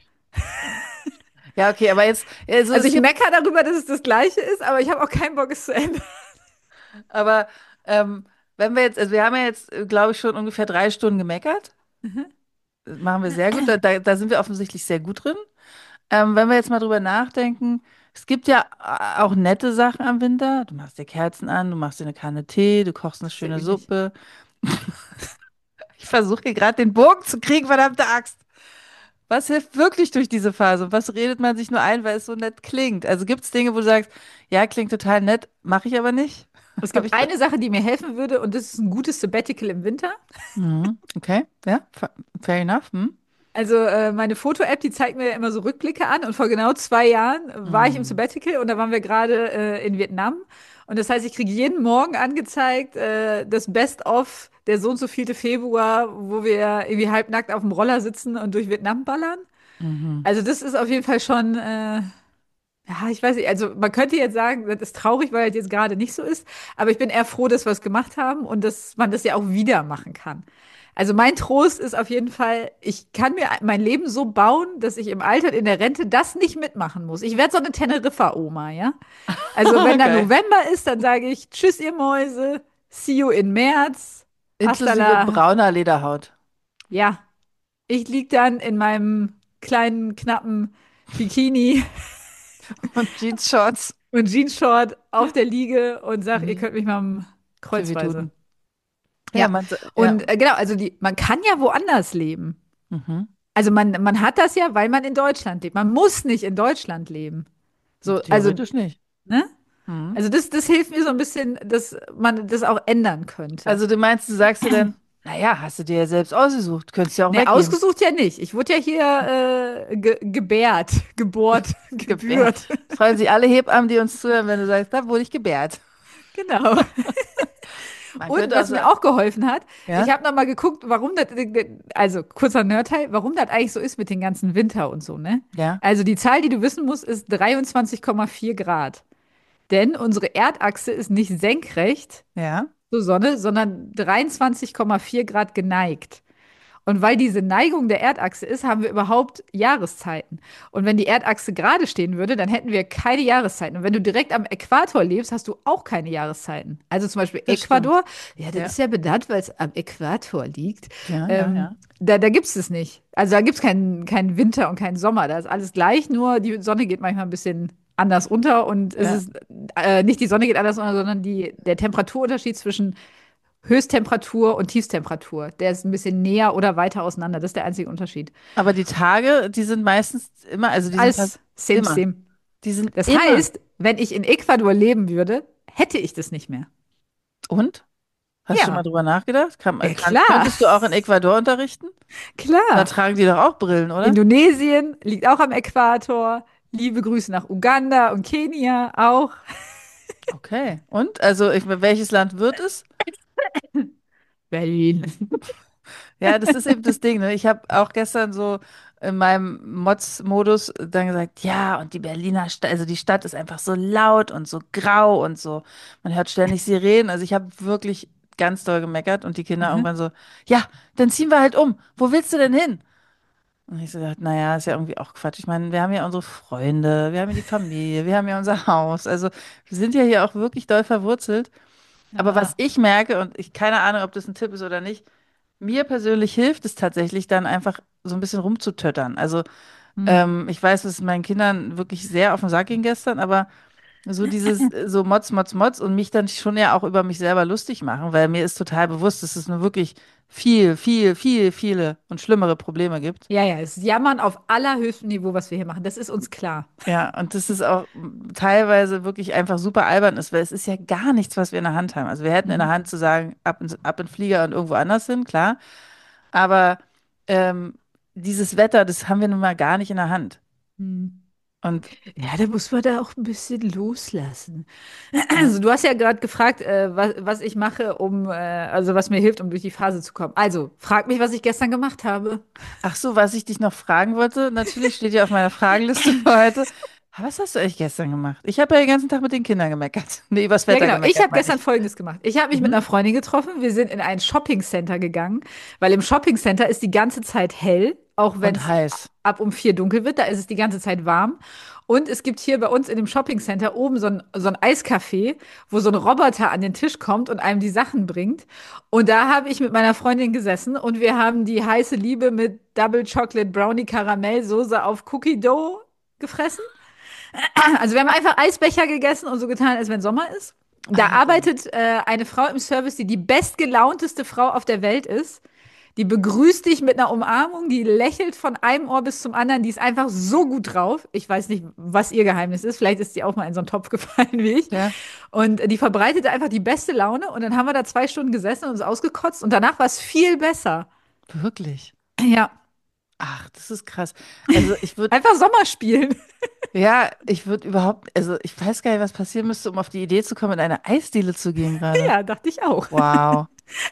Ja, okay, aber jetzt, also Also es ich gibt, meckere darüber, dass es das Gleiche ist, aber ich habe auch keinen Bock, es zu ändern. aber ähm, wenn wir jetzt, also wir haben ja jetzt, glaube ich, schon ungefähr drei Stunden gemeckert. Das machen wir sehr gut. Da, da, da sind wir offensichtlich sehr gut drin. Ähm, wenn wir jetzt mal drüber nachdenken, es gibt ja äh, auch nette Sachen am Winter. Du machst dir Kerzen an, du machst dir eine Kanne Tee, du kochst eine Das zählt schöne wirklich nicht. Suppe. Ich versuche hier gerade den Bogen zu kriegen, verdammte Axt. Was hilft wirklich durch diese Phase? Und was redet man sich nur ein, weil es so nett klingt? Also gibt es Dinge, wo du sagst, ja, klingt total nett, mache ich aber nicht? Es Habe gibt ich da? eine Sache, die mir helfen würde, und das ist ein gutes Sabbatical im Winter. Mhm. Okay, ja, fa- fair enough. Hm? Also äh, meine Foto-App, die zeigt mir immer so Rückblicke an. Und vor genau zwei Jahren war ich im Mhm. Sabbatical und da waren wir gerade äh, in Vietnam. Und das heißt, ich kriege jeden Morgen angezeigt äh, das Best-of der so und so vielte Februar, wo wir irgendwie halbnackt auf dem Roller sitzen und durch Vietnam ballern. Mhm. Also das ist auf jeden Fall schon, äh, ja, ich weiß nicht, also man könnte jetzt sagen, das ist traurig, weil es jetzt gerade nicht so ist, aber ich bin eher froh, dass wir es gemacht haben und dass man das ja auch wieder machen kann. Also mein Trost ist auf jeden Fall, ich kann mir mein Leben so bauen, dass ich im Alter in der Rente das nicht mitmachen muss. Ich werde so eine Teneriffa-Oma, ja? Also wenn dann Geil. November ist, dann sage ich, tschüss, ihr Mäuse, see you in März, hasta Inklusive la. brauner Lederhaut Ja, ich lieg dann in meinem kleinen, knappen Bikini und Jeansshorts. und Jeansshort auf der Liege und sag, ihr Mhm. könnt mich mal Tiffy kreuzweise. Tuten. Ja, Ja, man, ja. und äh, genau, also die, man kann ja woanders leben. Mhm. Also man, man hat das ja, weil man in Deutschland lebt. Man muss nicht in Deutschland leben. So, also, Theoretisch nicht. ne? Mhm. Also das, das hilft mir so ein bisschen, dass man das auch ändern könnte. Also du meinst, du sagst dir dann, Naja, hast du dir ja selbst ausgesucht. Könntest ja auch Ne, weggehen. ausgesucht ja nicht. Ich wurde ja hier äh, ge gebärt, gebohrt, Gebärt. gebührt. Freuen sich alle Hebammen, die uns zuhören, wenn du sagst, da wurde ich gebärt. Genau. Man Und könnte auch was mir sagen, auch geholfen hat, ich ja, habe noch mal geguckt, warum das, also kurzer Nerdteil, warum das eigentlich so ist mit den ganzen Winter und so, ne? ja, Also die Zahl, die du wissen musst, ist dreiundzwanzig Komma vier Grad. Denn unsere Erdachse ist nicht senkrecht ja, zur Sonne, sondern dreiundzwanzig Komma vier Grad geneigt. Und weil diese Neigung der Erdachse ist, haben wir überhaupt Jahreszeiten. Und wenn die Erdachse gerade stehen würde, dann hätten wir keine Jahreszeiten. Und wenn du direkt am Äquator lebst, hast du auch keine Jahreszeiten. Also zum Beispiel das stimmt. Ecuador, ja, das Ja, ist ja benannt, weil es am Äquator liegt. ja, ja, Ähm, ja. da da gibt es es nicht. Also da gibt es keinen keinen Winter und keinen Sommer. Da ist alles gleich, nur die Sonne geht manchmal ein bisschen anders unter. Und es Ja. ist äh, nicht die Sonne geht anders unter, sondern die, der Temperaturunterschied zwischen Höchsttemperatur und Tiefstemperatur. Der ist ein bisschen näher oder weiter auseinander. Das ist der einzige Unterschied. Aber die Tage, die sind meistens immer, also die sind fast Alles same, immer. same. Die sind Das immer. heißt, wenn ich in Ecuador leben würde, hätte ich das nicht mehr. Und? Hast du schon mal Ja, drüber nachgedacht? Kann, ja kann, klar, könntest du auch in Ecuador unterrichten? Da klar. tragen die doch auch Brillen, oder? Indonesien liegt auch am Äquator. Liebe Grüße nach Uganda und Kenia auch. Okay. Und? Also, ich, welches Land wird es? Berlin. Ja, das ist eben das Ding, ne? Ich habe auch gestern so in meinem Mods-Modus dann gesagt, ja, und die Berliner Stadt, also die Stadt ist einfach so laut und so grau und so. Man hört ständig Sirenen. Also ich habe wirklich ganz doll gemeckert und die Kinder Mhm. irgendwann so, ja, dann ziehen wir halt um. Wo willst du denn hin? Und ich so gedacht, naja, ist ja irgendwie auch Quatsch. Ich meine, wir haben ja unsere Freunde, wir haben ja die Familie, wir haben ja unser Haus. Also wir sind ja hier auch wirklich doll verwurzelt. Aber was Ja. ich merke, und ich keine Ahnung, ob das ein Tipp ist oder nicht, mir persönlich hilft es tatsächlich dann einfach so ein bisschen rumzutöttern. Also Hm. ähm, ich weiß, dass es meinen Kindern wirklich sehr auf den Sack ging gestern, aber so dieses äh, so Mods, Mods, Mods und mich dann schon ja auch über mich selber lustig machen, weil mir ist total bewusst, dass es nur wirklich viel, viel, viel, viele und schlimmere Probleme gibt. Ja, ja, es ist Jammern auf allerhöchstem Niveau, was wir hier machen. Das ist uns klar. Ja, und das ist auch m, teilweise wirklich einfach super albern ist, weil es ist ja gar nichts, was wir in der Hand haben. Also wir hätten in der Mhm. Hand zu sagen, ab in, ab in den Flieger und irgendwo anders hin, klar. Aber ähm, dieses Wetter, das haben wir nun mal gar nicht in der Hand. Hm. Und Ja, da muss man da auch ein bisschen loslassen. ja. Also, du hast ja gerade gefragt, äh, was, was ich mache, um, äh, also was mir hilft, um durch die Phase zu kommen. Also, frag mich, was ich gestern gemacht habe. Ach so, was ich dich noch fragen wollte, natürlich steht ja auf meiner Fragenliste für heute. Was hast du eigentlich gestern gemacht? Ich habe ja den ganzen Tag mit den Kindern gemeckert. Nee, übers Ja, Wetter genau. Ich gemeckert, habe meine gestern ich. Folgendes gemacht. Ich habe mich mit einer Mhm. Freundin getroffen. Wir sind in ein Shoppingcenter gegangen, weil im Shoppingcenter ist die ganze Zeit hell, auch wenn Und es heiß. ab um vier dunkel wird. Da ist es die ganze Zeit warm. Und es gibt hier bei uns in dem Shoppingcenter oben so ein, so ein Eiscafé, wo so ein Roboter an den Tisch kommt und einem die Sachen bringt. Und da habe ich mit meiner Freundin gesessen und wir haben die heiße Liebe mit Double Chocolate Brownie Karamellsoße auf Cookie Dough gefressen. Also wir haben einfach Eisbecher gegessen und so getan, als wenn Sommer ist. Da Alter. arbeitet äh, eine Frau im Service, die die bestgelaunteste Frau auf der Welt ist. Die begrüßt dich mit einer Umarmung, die lächelt von einem Ohr bis zum anderen, die ist einfach so gut drauf. Ich weiß nicht, was ihr Geheimnis ist. Vielleicht ist sie auch mal in so einen Topf gefallen wie ich. Ja, Und die verbreitet einfach die beste Laune. Und dann haben wir da zwei Stunden gesessen und uns ausgekotzt. Und danach war es viel besser. wirklich. Ja, Ach, das ist krass. Also ich würde, einfach Sommer spielen. ja, ich würde überhaupt, also ich weiß gar nicht, was passieren müsste, um auf die Idee zu kommen, in eine Eisdiele zu gehen gerade. Ja, dachte ich auch. Wow.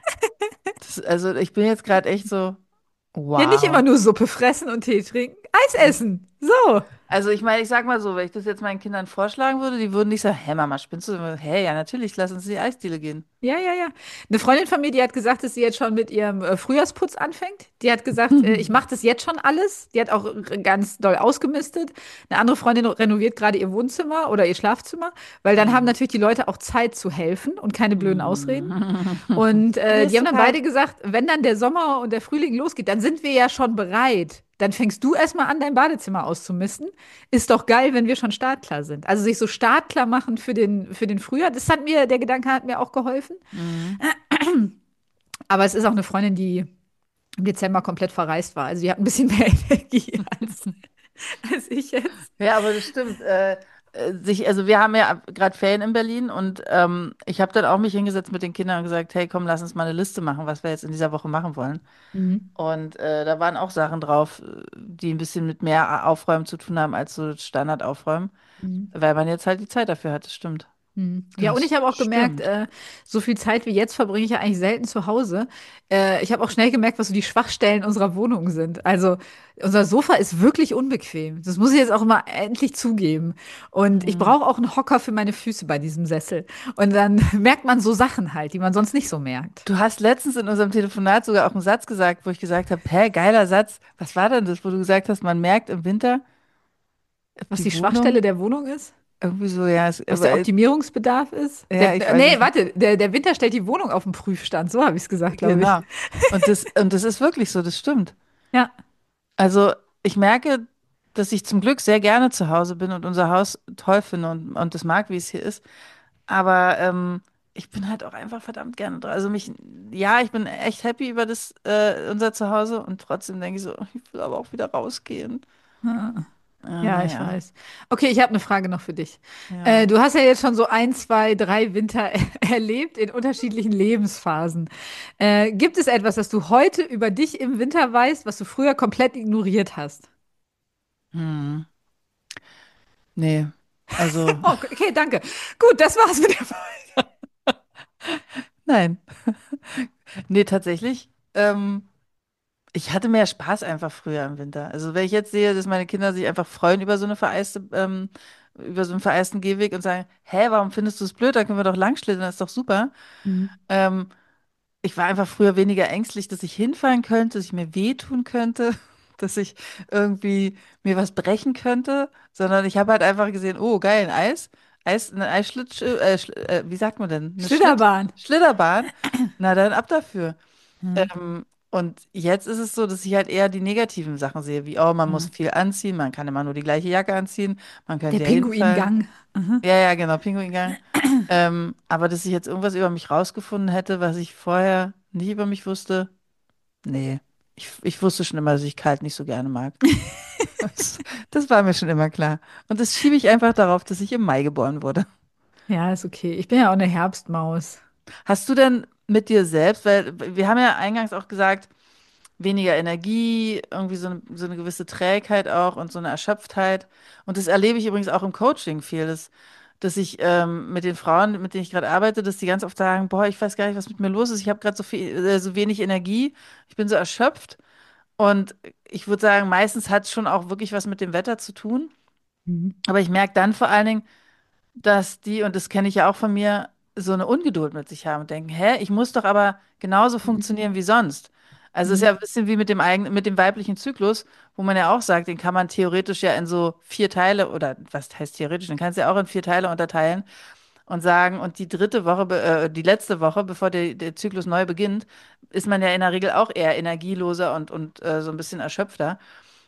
Das, also ich bin jetzt gerade echt so, Ja, nicht immer wow. nur Suppe fressen und Tee trinken. Eis essen. So. Also ich meine, ich sag mal so, wenn ich das jetzt meinen Kindern vorschlagen würde, die würden nicht sagen, hä Mama, spinnst du? Hä, ja, natürlich, lass uns in die Eisdiele gehen. Ja, ja, ja. Eine Freundin von mir, die hat gesagt, dass sie jetzt schon mit ihrem äh, Frühjahrsputz anfängt. Die hat gesagt, äh, ich mache das jetzt schon alles. Die hat auch r- ganz doll ausgemistet. Eine andere Freundin renoviert gerade ihr Wohnzimmer oder ihr Schlafzimmer, weil dann haben Mhm. natürlich die Leute auch Zeit zu helfen und keine blöden Ausreden. Mhm. Und Mir äh, ist die haben zu dann kalt. beide gesagt, wenn dann der Sommer und der Frühling losgeht, dann sind wir ja schon bereit. Dann fängst du erstmal an, dein Badezimmer auszumisten. Ist doch geil, wenn wir schon startklar sind. Also sich so startklar machen für den, für den Frühjahr. Das hat mir, der Gedanke hat mir auch geholfen. Mhm. Aber es ist auch eine Freundin, die im Dezember komplett verreist war. Also die hat ein bisschen mehr Energie als, als ich jetzt. Ja, aber das stimmt. Äh, äh, sich, also wir haben ja gerade Ferien in Berlin und ähm, ich habe dann auch mich hingesetzt mit den Kindern und gesagt, hey, komm, lass uns mal eine Liste machen, was wir jetzt in dieser Woche machen wollen. Mhm. Und äh, da waren auch Sachen drauf, äh, die ein bisschen mit mehr Aufräumen zu tun haben als so Standardaufräumen, Mhm. weil man jetzt halt die Zeit dafür hat. Das stimmt. Hm. Ja, und ich Das habe auch gemerkt, stimmt. äh, so viel Zeit wie jetzt verbringe ich ja eigentlich selten zu Hause. Äh, ich habe auch schnell gemerkt, was so die Schwachstellen unserer Wohnung sind. Also unser Sofa ist wirklich unbequem. Das muss ich jetzt auch mal endlich zugeben. Und ich Hm. brauche auch einen Hocker für meine Füße bei diesem Sessel. Und dann merkt man so Sachen halt, die man sonst nicht so merkt. Du hast letztens in unserem Telefonat sogar auch einen Satz gesagt, wo ich gesagt habe, hä, geiler Satz. Was war denn das, wo du gesagt hast, man merkt im Winter, ob Was die die Schwachstelle Wohnung der Wohnung ist? irgendwie so, ja, es, Was aber, der äh, Optimierungsbedarf ist? ja, ich Der, weiß nee, es nicht. warte, der, der Winter stellt die Wohnung auf den Prüfstand. So habe ich es gesagt, glaube ich. Genau. Und das, und das ist wirklich so, das stimmt. Ja. Also ich merke, dass ich zum Glück sehr gerne zu Hause bin und unser Haus toll finde und, und das mag, wie es hier ist. Aber ähm, ich bin halt auch einfach verdammt gerne drin. Also mich, ja, ich bin echt happy über das, äh, unser Zuhause und trotzdem denke ich so, ich will aber auch wieder rausgehen. Ja, Ja, ich naja, weiß. Okay, ich habe eine Frage noch für dich. Äh, ja. du hast ja jetzt schon so ein, zwei, drei Winter erlebt in unterschiedlichen Lebensphasen. Äh, gibt es etwas, das du heute über dich im Winter weißt, was du früher komplett ignoriert hast? Hm. Nee, also Oh, okay, danke. Gut, das war's mit der Frage. nein. Nee, tatsächlich. Ähm, Ich hatte mehr Spaß einfach früher im Winter. Also wenn ich jetzt sehe, dass meine Kinder sich einfach freuen über so eine vereiste, ähm, über so einen vereisten Gehweg und sagen, hä, warum findest du es blöd? Da können wir doch langschlittern, das ist doch super. Mhm. Ähm, Ich war einfach früher weniger ängstlich, dass ich hinfallen könnte, dass ich mir wehtun könnte, dass ich irgendwie mir was brechen könnte, sondern ich habe halt einfach gesehen, oh, geil, ein Eis, Eis, eine Eisschlittschuh, äh, Schl äh, wie sagt man denn? Eine Schlitt Schlitterbahn. Schlitterbahn. Na dann ab dafür. Mhm. Ähm, und jetzt ist es so, dass ich halt eher die negativen Sachen sehe, wie, oh, man muss Mhm. viel anziehen, man kann immer nur die gleiche Jacke anziehen, man Der könnte ja hinfallen. Pinguingang. Mhm. Ja, ja, genau, Pinguingang. Ähm, aber dass ich jetzt irgendwas über mich rausgefunden hätte, was ich vorher nicht über mich wusste, nee. Ich, ich wusste schon immer, dass ich kalt nicht so gerne mag. Das, das war mir schon immer klar. Und das schiebe ich einfach darauf, dass ich im Mai geboren wurde. Ja, ist okay. Ich bin ja auch eine Herbstmaus. Hast du denn mit dir selbst, weil wir haben ja eingangs auch gesagt, weniger Energie, irgendwie so eine, so eine gewisse Trägheit auch und so eine Erschöpftheit. Und das erlebe ich übrigens auch im Coaching viel, dass, dass ich ähm, mit den Frauen, mit denen ich gerade arbeite, dass die ganz oft sagen, boah, ich weiß gar nicht, was mit mir los ist. Ich habe gerade so viel, äh, so wenig Energie, ich bin so erschöpft. Und ich würde sagen, meistens hat es schon auch wirklich was mit dem Wetter zu tun. Mhm. Aber ich merke dann vor allen Dingen, dass die, und das kenne ich ja auch von mir, so eine Ungeduld mit sich haben und denken, hä, ich muss doch aber genauso funktionieren wie sonst. Also es ist Mhm. ja ein bisschen wie mit dem eigenen, mit dem weiblichen Zyklus, wo man ja auch sagt, den kann man theoretisch ja in so vier Teile oder was heißt theoretisch, den kannst du ja auch in vier Teile unterteilen und sagen, und die dritte Woche, be- äh, die letzte Woche, bevor der, der Zyklus neu beginnt, ist man ja in der Regel auch eher energieloser und, und äh, so ein bisschen erschöpfter.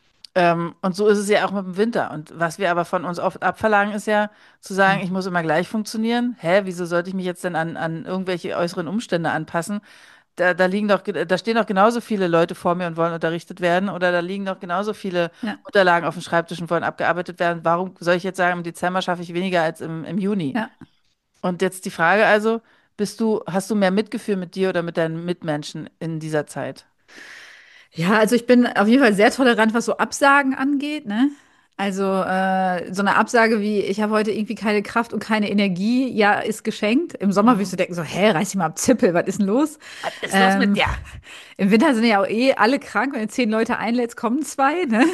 Ähm, und so ist es ja auch mit dem Winter. Und was wir aber von uns oft abverlangen, ist ja zu sagen, Mhm. ich muss immer gleich funktionieren. Hä, wieso sollte ich mich jetzt denn an, an irgendwelche äußeren Umstände anpassen? Da, da liegen doch, ge- da stehen doch genauso viele Leute vor mir und wollen unterrichtet werden. Oder da liegen doch genauso viele Ja, Unterlagen auf dem Schreibtisch und wollen abgearbeitet werden. Warum soll ich jetzt sagen, im Dezember schaffe ich weniger als im, im Juni? ja. Und jetzt die Frage also, bist du, hast du mehr Mitgefühl mit dir oder mit deinen Mitmenschen in dieser Zeit? Ja, also ich bin auf jeden Fall sehr tolerant, was so Absagen angeht, ne? Also äh, so eine Absage wie, ich habe heute irgendwie keine Kraft und keine Energie, ja, ist geschenkt. Im Sommer würdest Mhm. du denken so, hä, reiß dich mal ab Zippel, was ist denn los? Was ist los mit Ähm, dir? Im Winter sind ja auch eh alle krank, wenn du zehn Leute einlädst, kommen zwei, ne?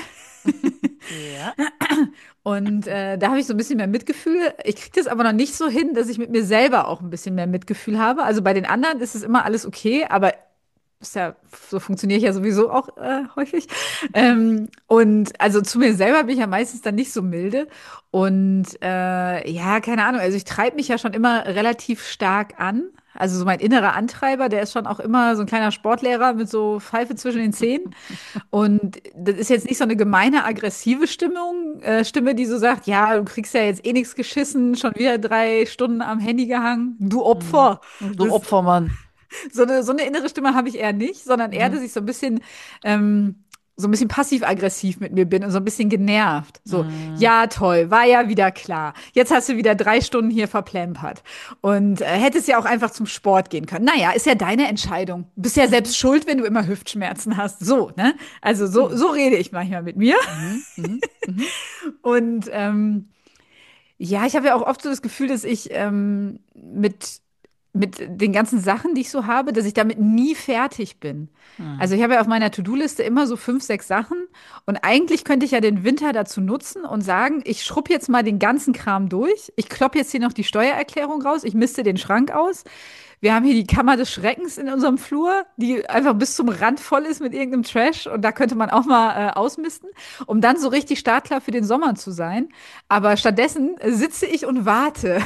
Ja. Und äh, da habe ich so ein bisschen mehr Mitgefühl. Ich kriege das aber noch nicht so hin, dass ich mit mir selber auch ein bisschen mehr Mitgefühl habe. Also bei den anderen ist es immer alles okay, aber ist ja, so funktioniere ich ja sowieso auch äh, häufig. Ähm, und also zu mir selber bin ich ja meistens dann nicht so milde. Und äh, ja, keine Ahnung, also ich treibe mich ja schon immer relativ stark an. Also so mein innerer Antreiber, der ist schon auch immer so ein kleiner Sportlehrer mit so Pfeife zwischen den Zähnen. Und das ist jetzt nicht so eine gemeine, aggressive Stimmung, äh, Stimme, die so sagt, ja, du kriegst ja jetzt eh nichts geschissen, schon wieder drei Stunden am Handy gehangen, du Mhm. Opfer. Du Das, Opfermann. so eine, so eine innere Stimme habe ich eher nicht, sondern eher, Mhm. dass ich so ein bisschen ähm, so ein bisschen passiv-aggressiv mit mir bin und so ein bisschen genervt. So, Mm, ja, toll, war ja wieder klar. Jetzt hast du wieder drei Stunden hier verplempert. Und äh, hättest ja auch einfach zum Sport gehen können. Naja, ist ja deine Entscheidung. Bist ja mhm, selbst schuld, wenn du immer Hüftschmerzen hast. So, ne? Also so, mm, so rede ich manchmal mit mir. mhm, mhm, mhm, Und ähm, ja, ich habe ja auch oft so das Gefühl, dass ich ähm, mit, mit den ganzen Sachen, die ich so habe, dass ich damit nie fertig bin. mm, Also ich habe ja auf meiner To-Do-Liste immer so fünf, sechs Sachen und eigentlich könnte ich ja den Winter dazu nutzen und sagen, ich schrubb jetzt mal den ganzen Kram durch. Ich klopp jetzt hier noch die Steuererklärung raus, ich misste den Schrank aus. Wir haben hier die Kammer des Schreckens in unserem Flur, die einfach bis zum Rand voll ist mit irgendeinem Trash und da könnte man auch mal äh, ausmisten, um dann so richtig startklar für den Sommer zu sein. Aber stattdessen sitze ich und warte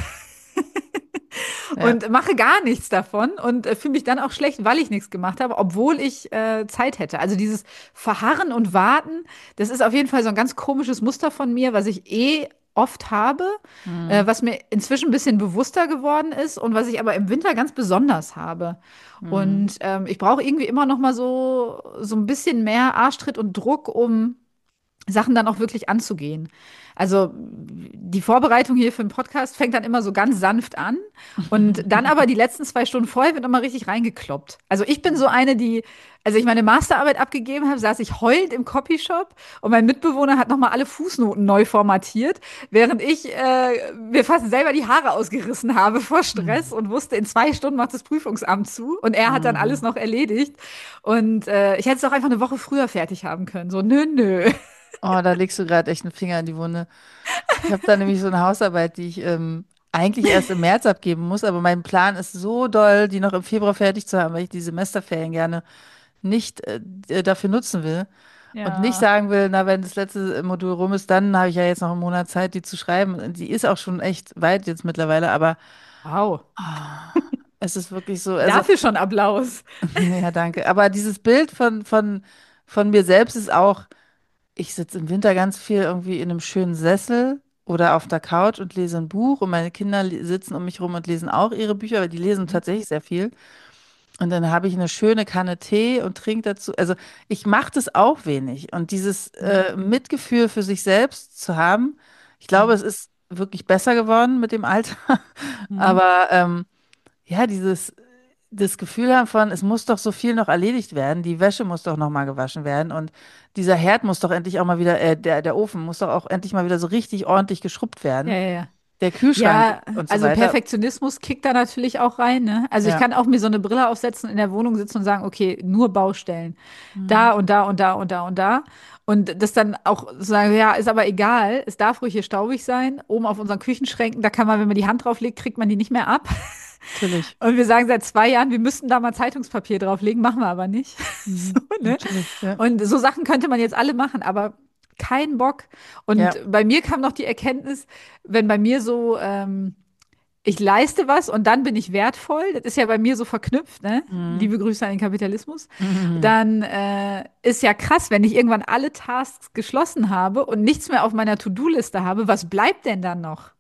ja, und mache gar nichts davon und äh, fühle mich dann auch schlecht, weil ich nichts gemacht habe, obwohl ich äh, Zeit hätte. Also dieses Verharren und Warten, das ist auf jeden Fall so ein ganz komisches Muster von mir, was ich eh oft habe, äh, mm, was mir inzwischen ein bisschen bewusster geworden ist und was ich aber im Winter ganz besonders habe. mm, Und ähm, ich brauche irgendwie immer noch mal so, so ein bisschen mehr Arschtritt und Druck, um Sachen dann auch wirklich anzugehen. Also die Vorbereitung hier für den Podcast fängt dann immer so ganz sanft an und dann aber die letzten zwei Stunden vorher wird nochmal richtig reingekloppt. Also ich bin so eine, die, als ich meine Masterarbeit abgegeben habe, saß ich heulend im Copyshop und mein Mitbewohner hat nochmal alle Fußnoten neu formatiert, während ich äh, mir fast selber die Haare ausgerissen habe vor Stress mm, und wusste, in zwei Stunden macht das Prüfungsamt zu und er hat dann alles mhm. noch erledigt. Und äh, ich hätte es auch einfach eine Woche früher fertig haben können. So, nö, nö. Oh, da legst du gerade echt einen Finger in die Wunde. Ich habe da nämlich so eine Hausarbeit, die ich ähm, eigentlich erst im März abgeben muss, aber mein Plan ist so doll, die noch im Februar fertig zu haben, weil ich die Semesterferien gerne nicht äh, d- dafür nutzen will und nicht Ja. sagen will, na, wenn das letzte Modul rum ist, dann habe ich ja jetzt noch einen Monat Zeit, die zu schreiben. Und die ist auch schon echt weit jetzt mittlerweile, aber Wow. ah, es ist wirklich so, also, Dafür schon Applaus. ja, danke. Aber dieses Bild von, von, von mir selbst ist auch, ich sitze im Winter ganz viel irgendwie in einem schönen Sessel oder auf der Couch und lese ein Buch und meine Kinder li- sitzen um mich rum und lesen auch ihre Bücher, weil die lesen Mhm. tatsächlich sehr viel. Und dann habe ich eine schöne Kanne Tee und trinke dazu. Also ich mache das auch wenig. Und dieses Mhm. äh, Mitgefühl für sich selbst zu haben, ich glaube, Mhm. es ist wirklich besser geworden mit dem Alter. Mhm. Aber ähm, ja, dieses das Gefühl haben von, es muss doch so viel noch erledigt werden, die Wäsche muss doch noch mal gewaschen werden und dieser Herd muss doch endlich auch mal wieder, äh, der, der Ofen muss doch auch endlich mal wieder so richtig ordentlich geschrubbt Ja, werden, ja, ja. der Kühlschrank Ja, und so also weiter. Perfektionismus kickt da natürlich auch rein, ne? Also ich Ja. kann auch mir so eine Brille aufsetzen, in der Wohnung sitzen und sagen, okay, nur Baustellen. Hm. Da und da und da und da und da. Und das dann auch sagen, ja, ist aber egal, es darf ruhig hier staubig sein. Oben auf unseren Küchenschränken, da kann man, wenn man die Hand drauf legt, kriegt man die nicht mehr ab. Natürlich. Und wir sagen seit zwei Jahren, wir müssten da mal Zeitungspapier drauflegen, machen wir aber nicht. So, Mhm. ne? Natürlich, ja. Und so Sachen könnte man jetzt alle machen, aber kein Bock. Und Ja. bei mir kam noch die Erkenntnis, wenn bei mir so, ähm, ich leiste was und dann bin ich wertvoll, das ist ja bei mir so verknüpft, ne? Mhm. Liebe Grüße an den Kapitalismus. Mhm. Dann äh, ist ja krass, wenn ich irgendwann alle Tasks geschlossen habe und nichts mehr auf meiner To-Do-Liste habe, was bleibt denn dann noch?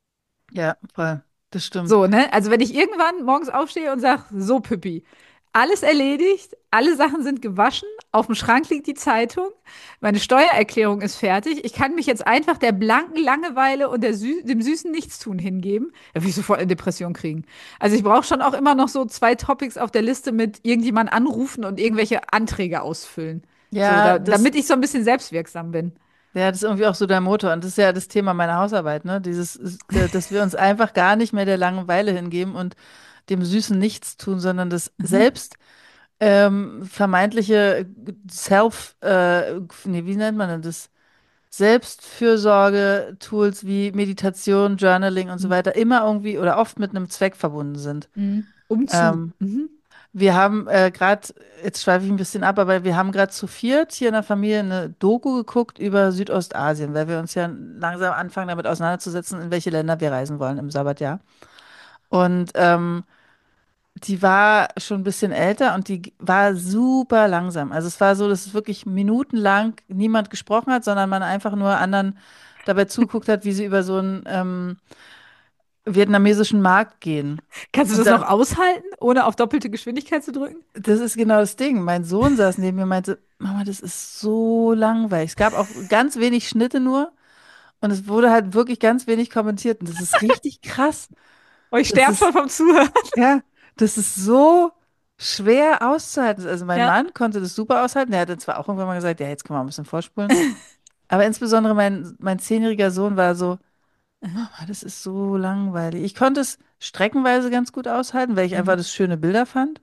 Ja, voll. Das stimmt. So, ne? Also wenn ich irgendwann morgens aufstehe und sage, so Püppi, alles erledigt, alle Sachen sind gewaschen, auf dem Schrank liegt die Zeitung, meine Steuererklärung ist fertig, ich kann mich jetzt einfach der blanken Langeweile und der Sü dem süßen Nichtstun hingeben, da will ich sofort eine Depression kriegen. Also ich brauche schon auch immer noch so zwei Topics auf der Liste mit irgendjemand anrufen und irgendwelche Anträge ausfüllen. So, Ja, da, das, damit ich so ein bisschen selbstwirksam bin. ja, das ist irgendwie auch so der Motor. Und das ist ja das Thema meiner Hausarbeit, ne? Dieses, ist, äh, dass wir uns einfach gar nicht mehr der Langeweile hingeben und dem süßen Nichts tun, sondern das Mhm. selbst ähm, vermeintliche Self, äh, nee, wie nennt man denn das? Selbstfürsorge-Tools wie Meditation, Journaling und so Mhm. weiter immer irgendwie oder oft mit einem Zweck verbunden sind. Mhm. Umzu. Ähm, Mhm. wir haben äh, gerade, jetzt schweife ich ein bisschen ab, aber wir haben gerade zu viert hier in der Familie eine Doku geguckt über Südostasien, weil wir uns ja langsam anfangen damit auseinanderzusetzen, in welche Länder wir reisen wollen im Sabbatjahr. Und ähm, die war schon ein bisschen älter und die war super langsam. Also es war so, dass es wirklich minutenlang niemand gesprochen hat, sondern man einfach nur anderen dabei zuguckt hat, wie sie über so einen ähm, vietnamesischen Markt gehen. Kannst du Und das noch dann, aushalten, ohne auf doppelte Geschwindigkeit zu drücken? das ist genau das Ding. Mein Sohn saß neben mir und meinte, Mama, das ist so langweilig. Es gab auch ganz wenig Schnitte nur und es wurde halt wirklich ganz wenig kommentiert. Und das ist richtig krass. Oh, ich Das sterbe ist, schon vom Zuhören. ja, das ist so schwer auszuhalten. Also mein Ja. Mann konnte das super aushalten. Der hatte zwar auch irgendwann mal gesagt, ja, jetzt können wir ein bisschen vorspulen. Aber insbesondere mein, mein zehnjähriger Sohn war so, Mhm. Mama, das ist so langweilig. Ich konnte es streckenweise ganz gut aushalten, weil ich einfach Mhm. das schöne Bilder fand.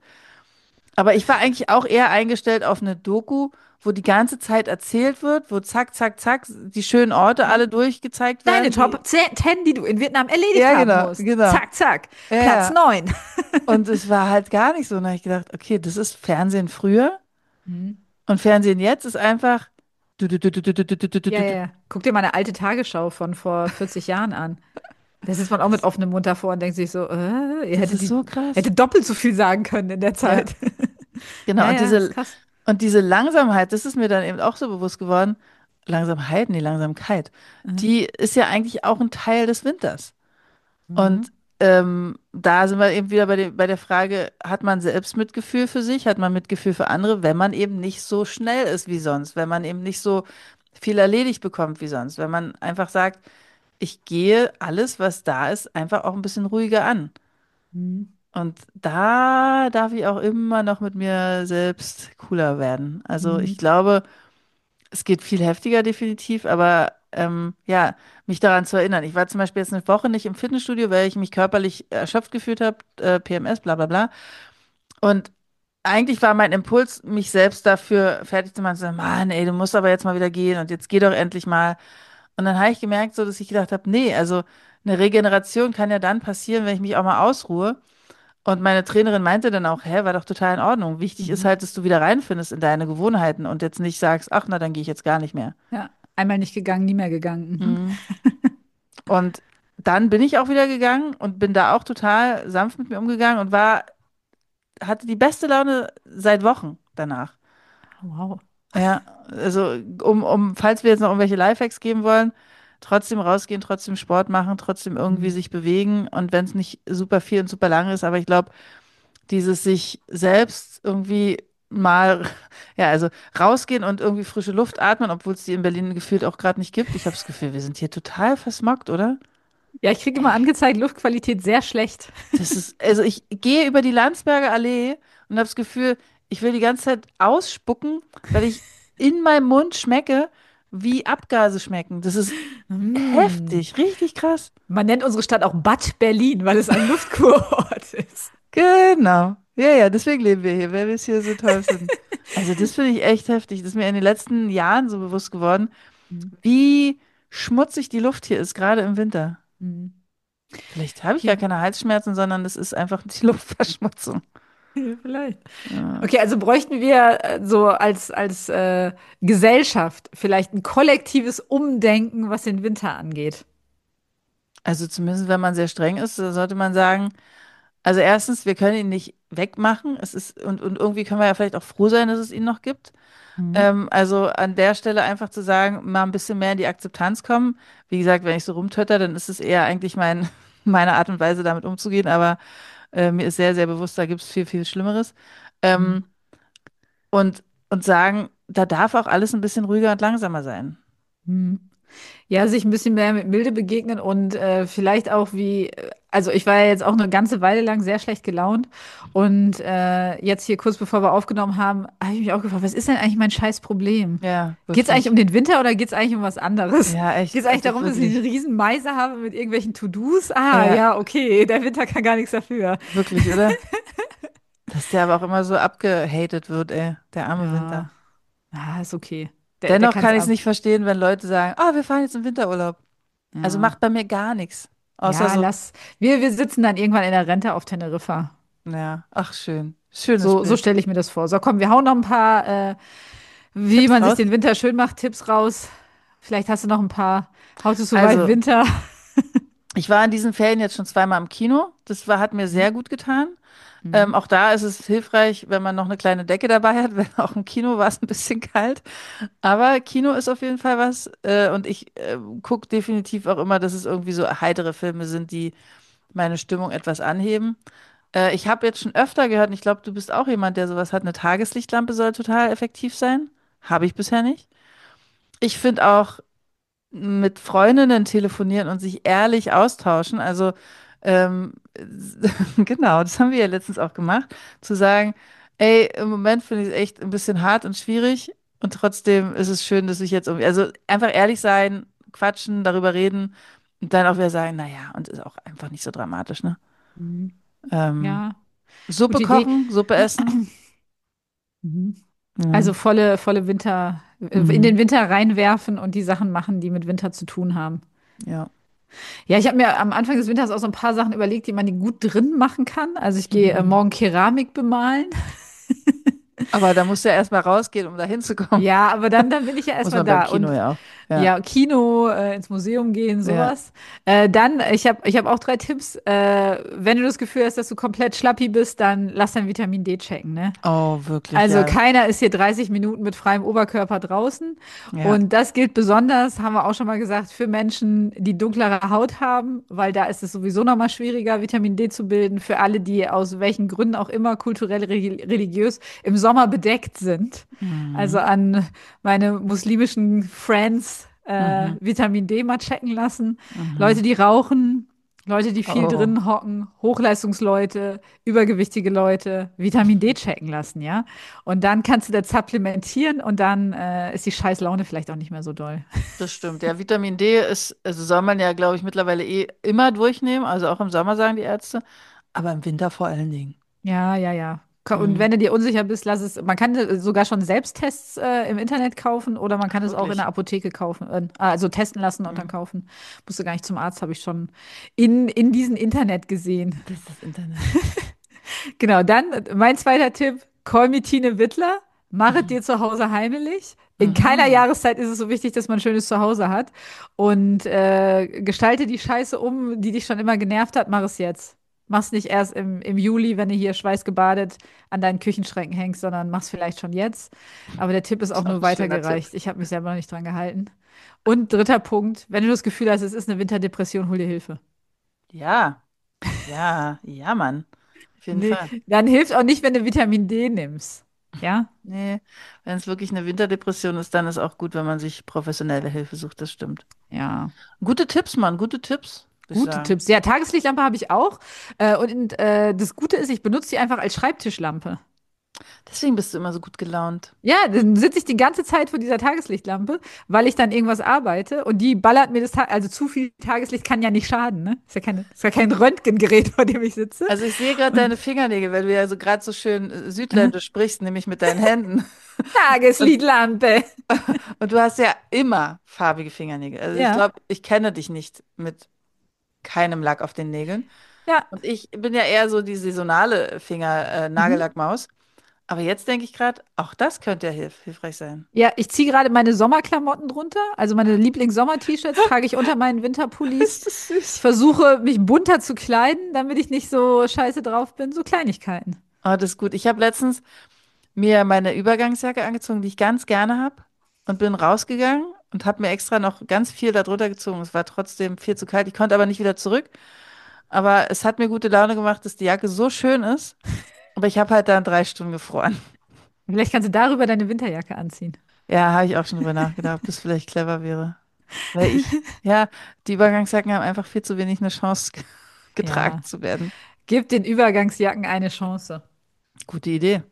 Aber ich war eigentlich auch eher eingestellt auf eine Doku, wo die ganze Zeit erzählt wird, wo zack, zack, zack, die schönen Orte Mhm. alle durchgezeigt Deine werden. Top Die, zehn, die du in Vietnam erledigt ja, haben genau, musst. genau. Zack, zack. Ja, Platz ja. neun. Und es war halt gar nicht so. Und da habe ich gedacht, okay, das ist Fernsehen früher Mhm. und Fernsehen jetzt ist einfach. Du, du, du, du, du, du, du, du, du, Ja, du, ja, du. ja. Guck dir mal eine alte Tagesschau von vor vierzig Jahren an. Da sitzt man auch mit Das, offenem Mund davor und denkt sich so, äh, ihr das hättet ist die, so krass. hätte doppelt so viel sagen können in der Ja, Zeit. genau. Ja, Und ja, ist diese, krass. und diese Langsamkeit, das ist mir dann eben auch so bewusst geworden. Langsamkeit, nee, Langsamkeit. Mhm. Die ist ja eigentlich auch ein Teil des Winters. Mhm. Und ähm, da sind wir eben wieder bei dem, bei der Frage, hat man selbst Mitgefühl für sich, hat man Mitgefühl für andere, wenn man eben nicht so schnell ist wie sonst, wenn man eben nicht so viel erledigt bekommt wie sonst, wenn man einfach sagt, ich gehe alles, was da ist, einfach auch ein bisschen ruhiger an. Mhm. Und da darf ich auch immer noch mit mir selbst cooler werden. Also ich Mhm. glaube, es geht viel heftiger definitiv, aber ähm, ja, mich daran zu erinnern. Ich war zum Beispiel jetzt eine Woche nicht im Fitnessstudio, weil ich mich körperlich erschöpft gefühlt habe, äh, P M S, bla bla bla. Und eigentlich war mein Impuls, mich selbst dafür fertig zu machen, zu sagen, Mann, ey, du musst aber jetzt mal wieder gehen und jetzt geh doch endlich mal. Und dann habe ich gemerkt, so dass ich gedacht habe, nee, also eine Regeneration kann ja dann passieren, wenn ich mich auch mal ausruhe. Und meine Trainerin meinte dann auch, hä, war doch total in Ordnung. Wichtig ist Mhm. halt, dass du wieder reinfindest in deine Gewohnheiten und jetzt nicht sagst, ach, na, dann gehe ich jetzt gar nicht mehr. Ja, einmal nicht gegangen, nie mehr gegangen. Mhm. Mhm. Und dann bin ich auch wieder gegangen und bin da auch total sanft mit mir umgegangen und war, hatte die beste Laune seit Wochen danach. Wow. Ja, also um, um, falls wir jetzt noch irgendwelche Lifehacks geben wollen, trotzdem rausgehen, trotzdem Sport machen, trotzdem irgendwie Mhm. sich bewegen und wenn es nicht super viel und super lang ist, aber ich glaube, dieses sich selbst irgendwie mal, ja, also rausgehen und irgendwie frische Luft atmen, obwohl es die in Berlin gefühlt auch gerade nicht gibt. Ich habe das Gefühl, wir sind hier total versmoggt, oder? Ja, ich kriege immer angezeigt, Luftqualität sehr schlecht. Das ist, also ich gehe über die Landsberger Allee und habe das Gefühl, ich will die ganze Zeit ausspucken, weil ich in meinem Mund schmecke, wie Abgase schmecken. Das ist Mm. heftig, richtig krass. Man nennt unsere Stadt auch Bad Berlin, weil es ein Luftkurort ist. Genau. Ja, ja, deswegen leben wir hier, weil wir es hier so toll finden. Also das finde ich echt heftig. Das ist mir in den letzten Jahren so bewusst geworden, Mhm. wie schmutzig die Luft hier ist, gerade im Winter. Mhm. Vielleicht habe ich gar Ja, keine Halsschmerzen, sondern das ist einfach die Luftverschmutzung. ja, vielleicht. Ja. Okay, also bräuchten wir äh, so als, als äh, Gesellschaft vielleicht ein kollektives Umdenken, was den Winter angeht. Also zumindest, wenn man sehr streng ist, so sollte man sagen, also erstens, wir können ihn nicht wegmachen. Es ist, und, und irgendwie können wir ja vielleicht auch froh sein, dass es ihn noch gibt. Mhm. Ähm, also an der Stelle einfach zu sagen, mal ein bisschen mehr in die Akzeptanz kommen. Wie gesagt, wenn ich so rumtötter, dann ist es eher eigentlich mein, meine Art und Weise, damit umzugehen. Aber äh, mir ist sehr, sehr bewusst, da gibt es viel, viel Schlimmeres. Ähm, Mhm. und, und sagen, da darf auch alles ein bisschen ruhiger und langsamer sein. Mhm. Ja, sich ein bisschen mehr mit Milde begegnen und äh, vielleicht auch wie, äh, also ich war ja jetzt auch eine ganze Weile lang sehr schlecht gelaunt und äh, jetzt hier kurz bevor wir aufgenommen haben, habe ich mich auch gefragt, was ist denn eigentlich mein Scheißproblem? Ja, Geht es eigentlich wirklich. um den Winter oder geht es eigentlich um was anderes? Ja, Geht echt. es eigentlich Also darum, dass ich einen wirklich. riesen Meise habe mit irgendwelchen To-Dos? Ah, Ja, ja, okay, der Winter kann gar nichts dafür. wirklich, oder? Dass der aber auch immer so abgehatet wird, ey. Der arme Winter. Ja, ah, ist okay. Der, der Dennoch kann es kann ich es ab. nicht verstehen, wenn Leute sagen, oh, wir fahren jetzt im Winterurlaub. Also Ja, macht bei mir gar nichts. Außer ja, so, lass. Wir, wir sitzen dann irgendwann in der Rente auf Teneriffa. ja, ach schön. Schönes So, so Bild. stelle ich mir das vor. So, komm, wir hauen noch ein paar, äh, wie Tipps man sich raus. den Winter schön macht, Tipps raus. Vielleicht hast du noch ein paar How to Survive Also, Winter. ich war in diesen Ferien jetzt schon zweimal im Kino. Das war, hat mir Mhm. sehr gut getan. Ähm, Mhm. auch da ist es hilfreich, wenn man noch eine kleine Decke dabei hat, weil auch im Kino war es ein bisschen kalt. Aber Kino ist auf jeden Fall was. Äh, und ich äh, gucke definitiv auch immer, dass es irgendwie so heitere Filme sind, die meine Stimmung etwas anheben. Äh, ich habe jetzt schon öfter gehört, und ich glaube, du bist auch jemand, der sowas hat, eine Tageslichtlampe soll total effektiv sein. Habe ich bisher nicht. Ich finde auch mit Freundinnen telefonieren und sich ehrlich austauschen. Also ähm, genau, das haben wir ja letztens auch gemacht, zu sagen, ey, im Moment finde ich es echt ein bisschen hart und schwierig und trotzdem ist es schön, dass ich jetzt irgendwie, also einfach ehrlich sein, quatschen, darüber reden und dann auch wieder sagen, naja, und ist auch einfach nicht so dramatisch, ne? Mhm. Ähm, Ja, Suppe gute Idee. kochen, Suppe essen. Mhm. Also Mhm. volle, volle Winter, äh, in Mhm. den Winter reinwerfen und die Sachen machen, die mit Winter zu tun haben. Ja. Ja, ich habe mir am Anfang des Winters auch so ein paar Sachen überlegt, die man gut drin machen kann. Also ich gehe äh, morgen Keramik bemalen. Aber da musst du ja erstmal rausgehen, um da hinzukommen. Ja, aber dann, dann bin ich ja Muss erstmal man beim da. Kino Und ja auch. Ja. ja, Kino, äh, ins Museum gehen, Ja. sowas. Äh, dann, ich habe ich hab auch drei Tipps. Äh, wenn du das Gefühl hast, dass du komplett schlappi bist, dann lass dein Vitamin D checken, ne? Oh, wirklich, Also ja. keiner ist hier dreißig Minuten mit freiem Oberkörper draußen. Ja. Und das gilt besonders, haben wir auch schon mal gesagt, für Menschen, die dunklere Haut haben, weil da ist es sowieso noch mal schwieriger, Vitamin D zu bilden. Für alle, die aus welchen Gründen auch immer kulturell, reli- religiös im Sommer bedeckt sind. Also Mhm. an meine muslimischen Friends äh, Mhm. Vitamin D mal checken lassen. Mhm. Leute, die rauchen, Leute, die viel Oh, drinnen hocken, Hochleistungsleute, übergewichtige Leute, Vitamin D checken lassen, ja. Und dann kannst du das supplementieren und dann äh, ist die scheiß Laune vielleicht auch nicht mehr so doll. das stimmt. Ja, Vitamin D ist, also soll man ja, glaube ich, mittlerweile eh immer durchnehmen. Also auch im Sommer sagen die Ärzte, aber im Winter vor allen Dingen. Ja, ja, ja. Ko- Und Mhm. wenn du dir unsicher bist, lass es. Man kann äh, sogar schon Selbsttests äh, im Internet kaufen oder man kann Ach, es auch in der wirklich. Apotheke kaufen, äh, also testen lassen und dann Mhm. kaufen. Musst du gar nicht zum Arzt, habe ich schon in, in diesem Internet gesehen. Das ist das Internet. Genau, dann äh, mein zweiter Tipp: Call me Tine Wittler. Mach es Mhm. dir zu Hause heimelig. In keiner Mhm. Jahreszeit ist es so wichtig, dass man ein schönes Zuhause hat. Und äh, gestalte die Scheiße um, die dich schon immer genervt hat, mach es jetzt. Mach's nicht erst im, im Juli, wenn du hier schweißgebadet an deinen Küchenschränken hängst, sondern mach's vielleicht schon jetzt. Aber der Tipp ist Das auch ist auch nur ein schöner Tipp. weitergereicht. Ich habe mich selber noch nicht dran gehalten. Und dritter Punkt: Wenn du das Gefühl hast, es ist eine Winterdepression, hol dir Hilfe. Ja, ja, ja, Mann. Auf jeden Nee, Fall. dann hilft auch nicht, wenn du Vitamin D nimmst. Ja? Nee, wenn es wirklich eine Winterdepression ist, dann ist auch gut, wenn man sich professionelle Hilfe sucht, das stimmt. Ja. Gute Tipps, Mann, gute Tipps, würde ich Gute sagen. Tipps. Ja, Tageslichtlampe habe ich auch. Äh, und äh, das Gute ist, ich benutze die einfach als Schreibtischlampe. Deswegen bist du immer so gut gelaunt. Ja, dann sitze ich die ganze Zeit vor dieser Tageslichtlampe, weil ich dann irgendwas arbeite und die ballert mir das Tag, also zu viel Tageslicht kann ja nicht schaden, ne? Ist ja keine, ist ja kein Röntgengerät, vor dem ich sitze. Also ich sehe gerade Und deine Fingernägel, weil du ja so gerade so schön äh, äh, südländisch sprichst, nämlich mit deinen Händen. Und, Tageslichtlampe. und du hast ja immer farbige Fingernägel. Also ich Ja, glaube, ich kenne dich nicht mit keinem Lack auf den Nägeln. ja. Und ich bin ja eher so die saisonale Finger, äh, Mhm. Nagellackmaus. Aber jetzt denke ich gerade, auch das könnte ja hilf hilfreich sein. Ja, ich ziehe gerade meine Sommerklamotten drunter. Also meine Lieblings-Sommer-T-Shirts trage ich unter meinen Winterpullis. Ist das Ich süß. versuche, mich bunter zu kleiden, damit ich nicht so scheiße drauf bin. So Kleinigkeiten. Oh, das ist gut. Ich habe letztens mir meine Übergangsjacke angezogen, die ich ganz gerne habe, und bin rausgegangen und habe mir extra noch ganz viel darunter gezogen. Es war trotzdem viel zu kalt. Ich konnte aber nicht wieder zurück. Aber es hat mir gute Laune gemacht, dass die Jacke so schön ist. Aber ich habe halt dann drei Stunden gefroren. Vielleicht kannst du darüber deine Winterjacke anziehen. Ja, habe ich auch schon drüber nachgedacht, ob das vielleicht clever wäre. Weil ich, ja, die Übergangsjacken haben einfach viel zu wenig eine Chance ge- getragen Ja, zu werden. gib den Übergangsjacken eine Chance. Gute Idee.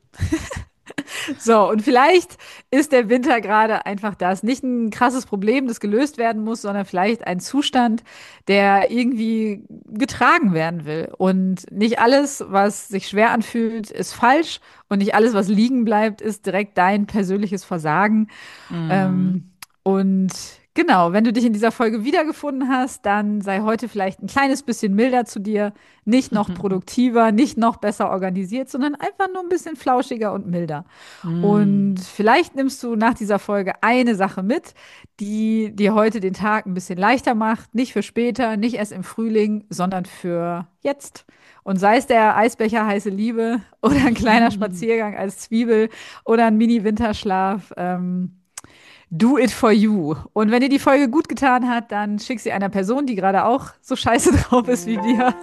So, und vielleicht ist der Winter gerade einfach das. Nicht ein krasses Problem, das gelöst werden muss, sondern vielleicht ein Zustand, der irgendwie getragen werden will. Und nicht alles, was sich schwer anfühlt, ist falsch. Und nicht alles, was liegen bleibt, ist direkt dein persönliches Versagen. Mhm. Ähm, und genau, wenn du dich in dieser Folge wiedergefunden hast, dann sei heute vielleicht ein kleines bisschen milder zu dir, nicht noch produktiver, nicht noch besser organisiert, sondern einfach nur ein bisschen flauschiger und milder. Und Mhm. vielleicht nimmst du nach dieser Folge eine Sache mit, die dir heute den Tag ein bisschen leichter macht, nicht für später, nicht erst im Frühling, sondern für jetzt. Und sei es der Eisbecher heiße Liebe oder ein kleiner Spaziergang als Zwiebel oder ein Mini-Winterschlaf. Ähm, Do it for you. Und wenn dir die Folge gut getan hat, dann schick sie einer Person, die gerade auch so scheiße drauf ist wie wir.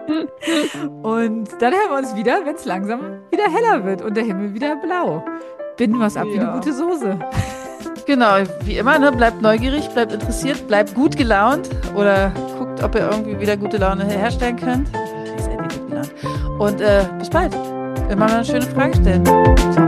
Und dann hören wir uns wieder, wenn es langsam wieder heller wird und der Himmel wieder blau. Binden wir es ab wie eine Ja. gute Soße. Genau, wie immer, ne? Bleibt neugierig, bleibt interessiert, bleibt gut gelaunt oder guckt, ob ihr irgendwie wieder gute Laune herstellen könnt. Ihr seid ja gut gelaunt. Und äh, bis bald. Immer mal eine schöne Frage stellen. Ciao.